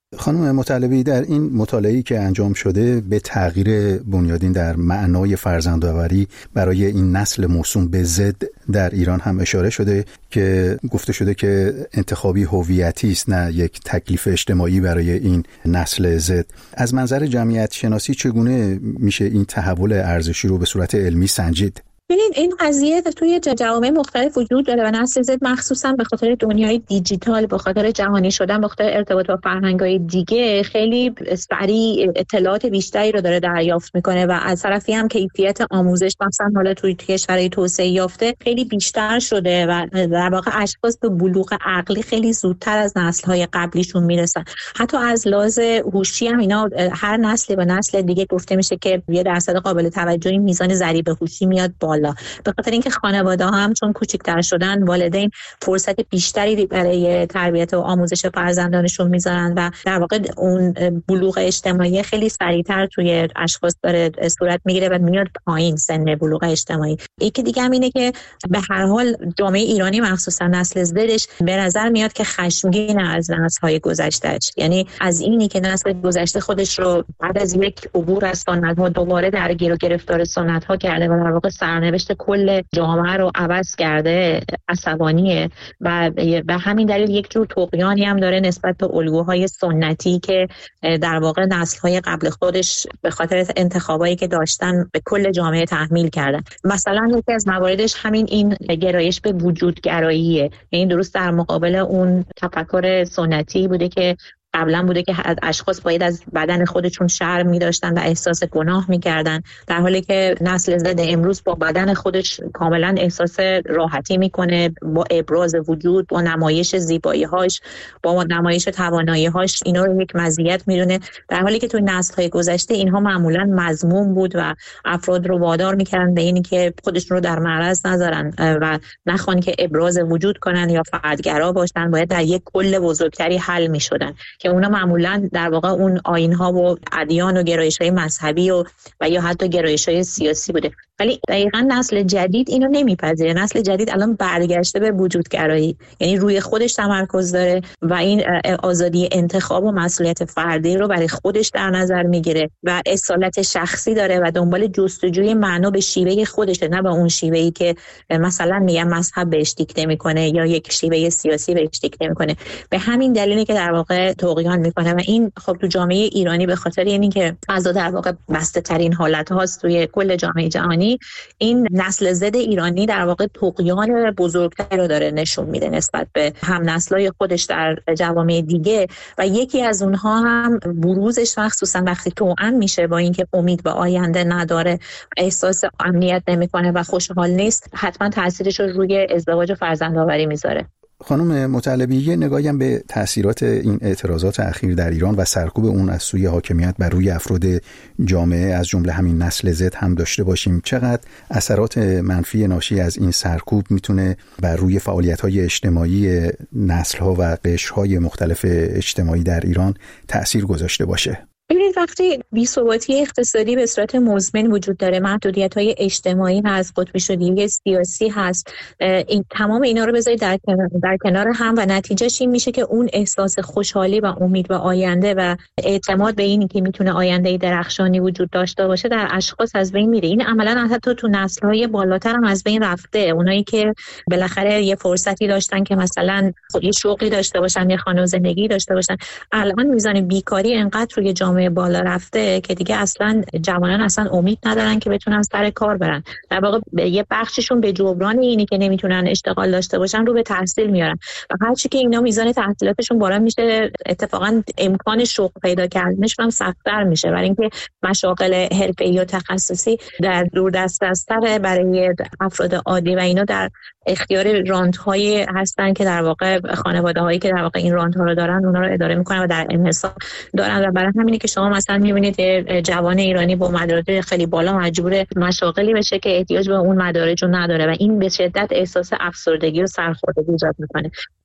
خانم مطلبی، در این مطالعه‌ای که انجام شده به تغییر بنیادین در معنای فرزندآوری برای این نسل موسوم به ضد در ایران هم اشاره شده که گفته شده که انتخابی هویتی است، نه یک تکلیف اجتماعی برای این نسل ضد. از منظر جمعیت شناسی چگونه میشه این تحول ارزشی رو به صورت علمی سنجید؟
ببینید این قضیه توی جوامع مختلف وجود داره و نسل زد مخصوصا به خاطر دنیای دیجیتال، به خاطر جهانی شدن، به خاطر ارتباط با فرهنگ‌های دیگه خیلی سریع اطلاعات بیشتری رو داره دریافت میکنه و از طرفی هم کیفیت آموزش مثلا حالا توی کشورهای توسعه یافته خیلی بیشتر شده و در واقع اشخاص به بلوغ عقلی خیلی زودتر از نسل‌های قبلیشون میرسن. حتی از لحاظ هوشی هم اینا هر نسلی به نسل دیگه گفته میشه که یه درصد قابل توجهی میزان ضریب هوشی میاد بالا، به خاطر اینکه خانواده‌ها هم چون کوچکتر شدن والدین فرصت بیشتری برای تربیت و آموزش فرزندانشون میذارن و در واقع اون بلوغ اجتماعی خیلی سریعتر توی اشخاص داره صورت میگیره و میاد پایین سن بلوغ اجتماعی. یکی دیگه هم اینه که به هر حال جامعه ایرانی مخصوصا نسل زدش به نظر میاد که خشمگین از نسل‌های گذشته‌اش، یعنی از اینی که نسل گذشته خودش رو بعد از یک عبور از سنت‌ها دوباره درگیر و گرفتار سنت‌ها کرده و در واقع سرنوشت کل جامعه رو عوض کرده، عصبانیه و به همین دلیل یک جور طغیانی هم داره نسبت به الگوهای سنتی که در واقع نسل‌های قبل خودش به خاطر انتخابایی که داشتن به کل جامعه تحمیل کردن. مثلا یکی از مواردش همین این گرایش به وجودگراییه، یعنی درست در مقابل اون تفکر سنتی بوده که قبلا بوده که اشخاص باید از بدن خودشون شرم می‌داشتن و احساس گناه می‌کردن، در حالی که نسل زد امروز با بدن خودش کاملا احساس راحتی می‌کنه، با ابراز وجود، با نمایش زیبایی‌هاش، با نمایش توانایی‌هاش اینا رو یک مزیت می‌دونه، در حالی که تو نسل‌های گذشته اینها معمولاً مذموم بود و افراد رو وادار می‌کردن به اینی که خودشون رو در معرض نذارن و نخوان که ابراز وجود کنن یا فردگرا باشن، باید در یک کل بزرگتری حل می‌شدن که اونا معمولا در واقع اون آیین‌ها و ادیان و گرایش‌های مذهبی و یا حتی گرایش‌های سیاسی بوده. ولی دقیقاً نسل جدید اینو نمیپذیره. نسل جدید الان برگشته به وجودگرایی، یعنی روی خودش تمرکز داره و این آزادی انتخاب و مسئولیت فردی رو برای خودش در نظر میگیره و اصالت شخصی داره و دنبال جستجوی معنا به شیوه خودشه، نه به اون شیوهی که مثلا میگم مذهب بهش دیکته میکنه یا یک شیوه سیاسی بهش دیکته میکنه. به همین دلیلی که در واقع طغیان میکنه و این خب تو جامعه ایرانی به خاطر اینکه از در واقع بسته ترین حالت هاست توی کل جامعه جهانی، این نسل زد ایرانی در واقع طغیان بزرگتری رو داره نشون میده نسبت به هم نسلای خودش در جوامع دیگه و یکی از اونها هم بروزش مخصوصا وقتی توأم میشه با اینکه امید به آینده نداره، احساس امنیت نمیکنه و خوشحال نیست، حتما تاثیرش رو روی ازدواج و فرزندآوری میذاره.
خانم مطلبی، یه نگاهی هم به تأثیرات این اعتراضات اخیر در ایران و سرکوب اون از سوی حاکمیت بر روی افراد جامعه از جمله همین نسل زد هم داشته باشیم. چقدر اثرات منفی ناشی از این سرکوب میتونه بر روی فعالیت‌های اجتماعی نسل‌ها و قشرهای مختلف اجتماعی در ایران تأثیر گذاشته باشه؟
ببینید وقتی بی‌ثباتی اقتصادی به صورت مزمن وجود داره، محدودیت‌های اجتماعی هست، قطبی شدگی سیاسی هست، این تمام اینا رو بذارید در کنار هم و نتیجهش این میشه که اون احساس خوشحالی و امید به آینده و اعتماد به اینی که میتونه آینده درخشانی وجود داشته باشه در اشخاص از بین میره. این عملاً حتی تو نسل‌های بالاتر هم از بین رفته. اونایی که بالاخره یه فرصتی داشتن که مثلا یه شغلی داشته باشن، یه خانه و زندگی داشته باشن، الان میزان بیکاری انقدر روی جامعه بالا رفته که دیگه اصلا جوانان اصلا امید ندارن که بتونن سر کار برن. در واقع یه بخششون به جبران اینی که نمیتونن اشتغال داشته باشن رو به تحصیل میارن و هرچی که اینا میزان تحصیلاتشون بالا میشه، اتفاقا امکان شغل پیدا کردنشون هم سخت‌تر میشه، برای اینکه مشاغل حرفه‌ای و تخصصی در دوردست‌تر برای افراد عادی و اینا در اختیار رانت‌هایی هستن که در واقع خانواده‌هایی که در واقع این رانت‌ها رو دارن اونا رو اداره میکنن و در انحصار دارن و برای همینه که شما مثلا می‌بینید جوان ایرانی با مدارج خیلی بالا مجبور مشاغلی بشه که احتیاج به اون مدارج رو نداره و این به شدت احساس افسردگی و سرخوردگی ایجاد میکنه.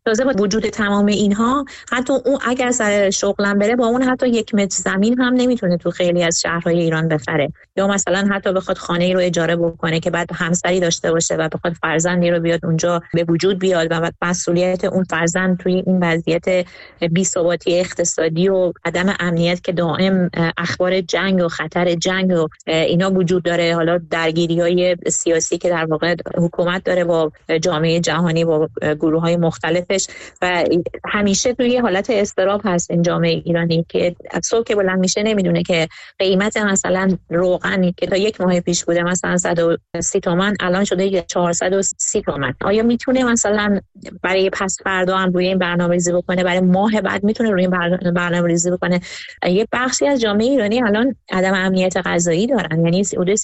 تازه با وجود تمام اینها حتی اون اگر سر شغلم بره با اون حتی 1 متر زمین هم نمیتونه تو خیلی از شهرهای ایران بخره، یا مثلا حتی بخواد خانه‌ای رو اجاره بکنه که بعد همسری داشته باشه و بخواد فرزندی رو بیاد اونجا به وجود بیاد و بعد مسئولیت اون فرزند توی این وضعیت بی‌ثباتی اقتصادی و عدم امنیت که دائم اخبار جنگ و خطر جنگ و اینا وجود داره، حالا درگیری‌های سیاسی که در واقع حکومت داره با جامعه جهانی با گروه‌های مختلفش و همیشه توی حالت اضطراب هست این جامعه ایرانی که صبح که بلند میشه نمیدونه که قیمت مثلا روغنی که تا 1 ماه پیش بوده مثلا 130 تومان الان شده 430 تومان. آیا میتونه مثلا برای پس فردا هم روی این برنامه‌ریزی بکنه؟ برای ماه بعد میتونه روی این برنامه‌ریزی بکنه؟ یه بخشی از جامعه ایرانی الان عدم امنیت غذایی دارن، یعنی حدود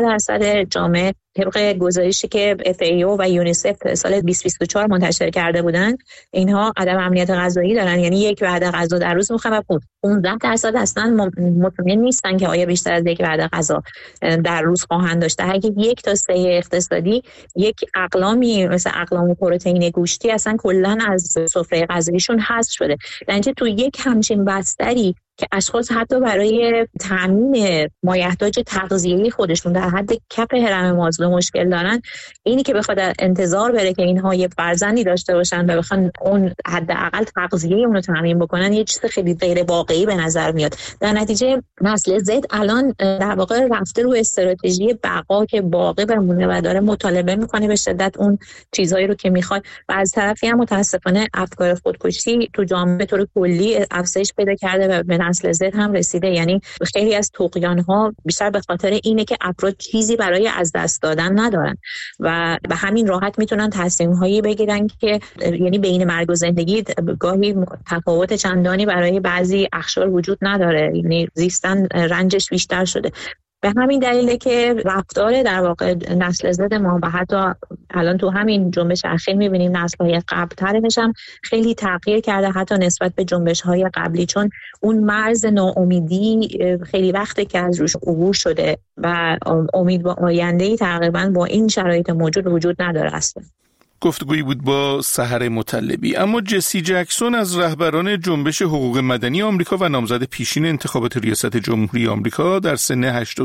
34% جامعه طبق گزارشی که FAO و یونیسف سال 2024 منتشر کرده بودن اینها عدم امنیت غذایی دارن، یعنی 1 وعده غذا در روز میخوان و 15% اصلا مطمئن نیستن که آیا بیشتر از 1 وعده غذا در روز خواهند داشت. اگه 1 تا 3 اقتصادی یک اقلامی مثل اقلام پروتئین گوشتی اصلا کلا از سفره غذاییشون حذف شده. در نتیجه تو یک همچین بستری که اشخاص حتی برای تامین مایحتاج تغذیه‌ای خودشون در حد کف هرم مازلو مشکل دارن، اینی که بخواد انتظار بره که اینها یه فرزندی داشته باشن و بخوان اون حداقل تغذیه اون رو تامین بکنن یه چیز خیلی غیر واقعی به نظر میاد. در نتیجه نسل زد الان در واقع رفته رو استراتژی بقا که باقی بمونه و داره مطالبه میکنه به شدت اون چیزهایی رو که میخواد و از طرفی هم متاسفانه افکار خودکشی تو جامعه به طور کلی افزایش پیدا کرده و به نسل زد هم رسیده. یعنی خیلی از طغیان‌ها بیشتر به خاطر اینه که افراد چیزی برای از دست دادن ندارن و به همین راحت میتونن تصمیم‌هایی بگیرن که یعنی بین مرگ و زندگی گاهی تفاوت چندانی برای بعضی اقشار وجود نداره، یعنی زیستن رنجش بیشتر شده. به همین دلیله که رفتار در واقع نسل زد ما و حتی الان تو همین جنبش اخیر می‌بینیم نسل‌های قبل‌ترش هم خیلی تغییر کرده حتی نسبت به جنبش‌های قبلی، چون اون مرز ناامیدی خیلی وقته که از روش عبور شده و امید به آینده‌ای تقریباً با این شرایط موجود وجود نداره اصلا.
گفتگویی بود با سحر مطلبی. اما جسی جکسون از رهبران جنبش حقوق مدنی آمریکا و نامزد پیشین انتخابات ریاست جمهوری آمریکا در سن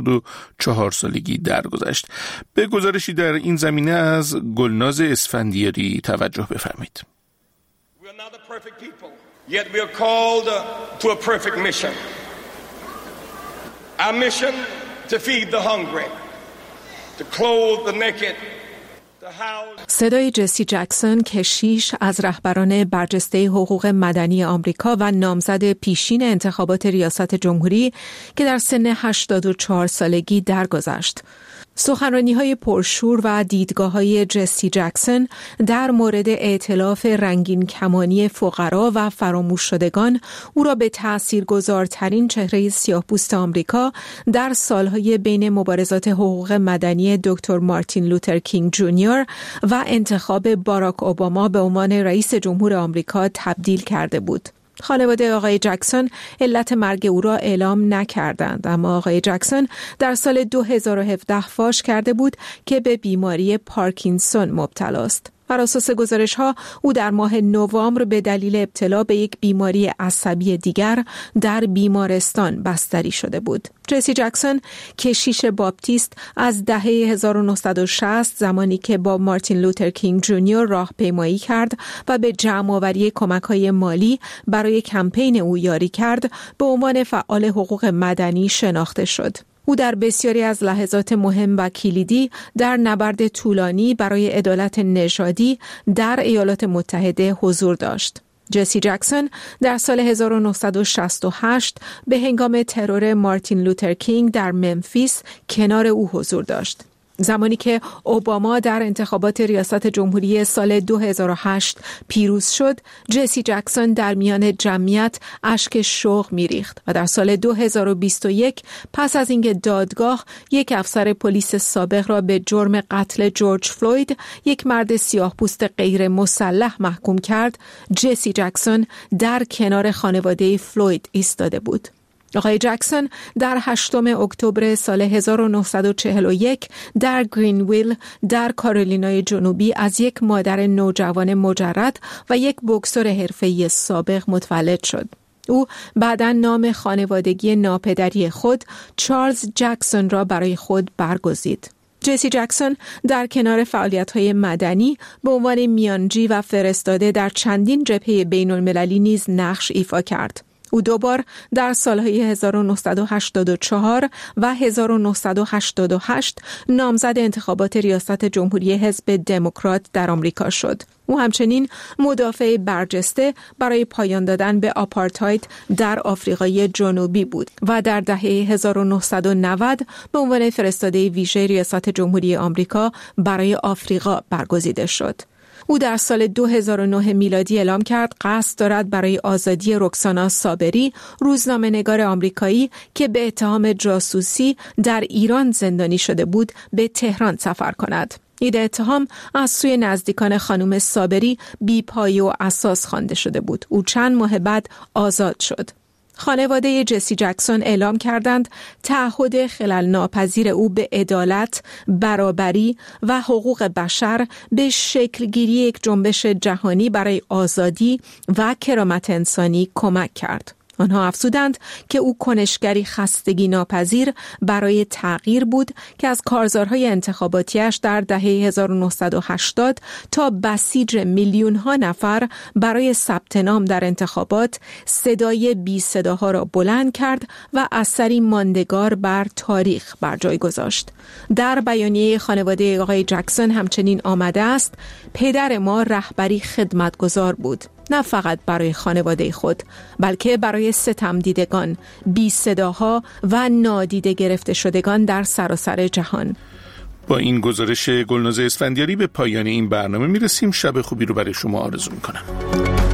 84 سالگی درگذشت. به گزارشی در این زمینه از گلناز اسفندیاری توجه بفرمایید.
We are not the perfect people, yet we are called to a perfect mission. Our mission to feed the hungry, to clothe the naked.
صدای جسی جکسون کشیش از رهبران برجسته حقوق مدنی آمریکا و نامزد پیشین انتخابات ریاست جمهوری که در سن 84 سالگی درگذشت. سخنرانی‌های پرشور و دیدگاه‌های جسی جکسون در مورد ائتلاف رنگین کمانی فقرا و فراموش شدگان او را به تأثیرگذارترین چهره سیاه‌پوست آمریکا در سالهای بین مبارزات حقوق مدنی دکتر مارتین لوتر کینگ جونیور و انتخاب باراک اوباما به عنوان رئیس جمهور آمریکا تبدیل کرده بود. خانواده آقای جکسون علت مرگ او را اعلام نکردند، اما آقای جکسون در سال 2017 فاش کرده بود که به بیماری پارکینسون مبتلا است. بر اساس گزارش‌ها او در ماه نوامبر به دلیل ابتلا به یک بیماری عصبی دیگر در بیمارستان بستری شده بود. جسی جکسون کشیش باپتیست از دهه 1960 زمانی که با مارتین لوتر کینگ جونیور راهپیمایی کرد و به جمع‌آوری کمک‌های مالی برای کمپین او یاری کرد به عنوان فعال حقوق مدنی شناخته شد. او در بسیاری از لحظات مهم و کلیدی در نبرد طولانی برای عدالت نژادی در ایالات متحده حضور داشت. جسی جکسون در سال 1968 به هنگام ترور مارتین لوتر کینگ در ممفیس کنار او حضور داشت. زمانی که اوباما در انتخابات ریاست جمهوری سال 2008 پیروز شد، جسی جکسون در میان جمعیت اشک شوق می‌ریخت و در سال 2021 پس از اینکه دادگاه یک افسر پلیس سابق را به جرم قتل جورج فلوید، یک مرد سیاه‌پوست غیر مسلح محکوم کرد، جسی جکسون در کنار خانواده فلوید ایستاده بود. آقای جکسون در 8 اکتبر سال 1941 در گرینویل در کارولینای جنوبی از یک مادر نوجوان مجرد و یک بوکسور حرفه‌ای سابق متولد شد. او بعداً نام خانوادگی ناپدری خود چارلز جکسون را برای خود برگزید. جسی جکسون در کنار فعالیت‌های مدنی به عنوان میانجی و فرستاده در چندین جبهه بین‌المللی نیز نقش ایفا کرد. او دوبار در سالهای 1984 و 1988 نامزد انتخابات ریاست جمهوری حزب دموکرات در آمریکا شد. او همچنین مدافع برجسته برای پایان دادن به آپارتاید در آفریقای جنوبی بود و در دهه 1990 به عنوان فرستاده ویژه ریاست جمهوری آمریکا برای آفریقا برگزیده شد. او در سال 2009 میلادی اعلام کرد قصد دارد برای آزادی رکسانا صابری، روزنامه‌نگار آمریکایی که به اتهام جاسوسی در ایران زندانی شده بود، به تهران سفر کند. این اتهام از سوی نزدیکان خانم صابری بی‌پایه و اساس خوانده شده بود. او چند ماه بعد آزاد شد. خانواده جسی جکسون اعلام کردند تعهد خلل ناپذیر او به عدالت، برابری و حقوق بشر به شکلگیری یک جنبش جهانی برای آزادی و کرامت انسانی کمک کرد. آنها افزودند که او کنشگری خستگی ناپذیر برای تغییر بود که از کارزارهای انتخاباتیش در دهه 1980 تا بسیج میلیون‌ها نفر برای ثبت نام در انتخابات صدای بی صداها را بلند کرد و اثری ماندگار بر تاریخ بر جای گذاشت. در بیانیه خانواده آقای جکسون همچنین آمده است: پدر ما رهبری خدمتگزار بود، نه فقط برای خانواده خود، بلکه برای ستمدیدگان، بی صداها و نادیده گرفته شدگان در سراسر جهان.
با این گزارش گلناز اسفندیاری به پایان این برنامه میرسیم. شب خوبی رو برای شما آرزو میکنم.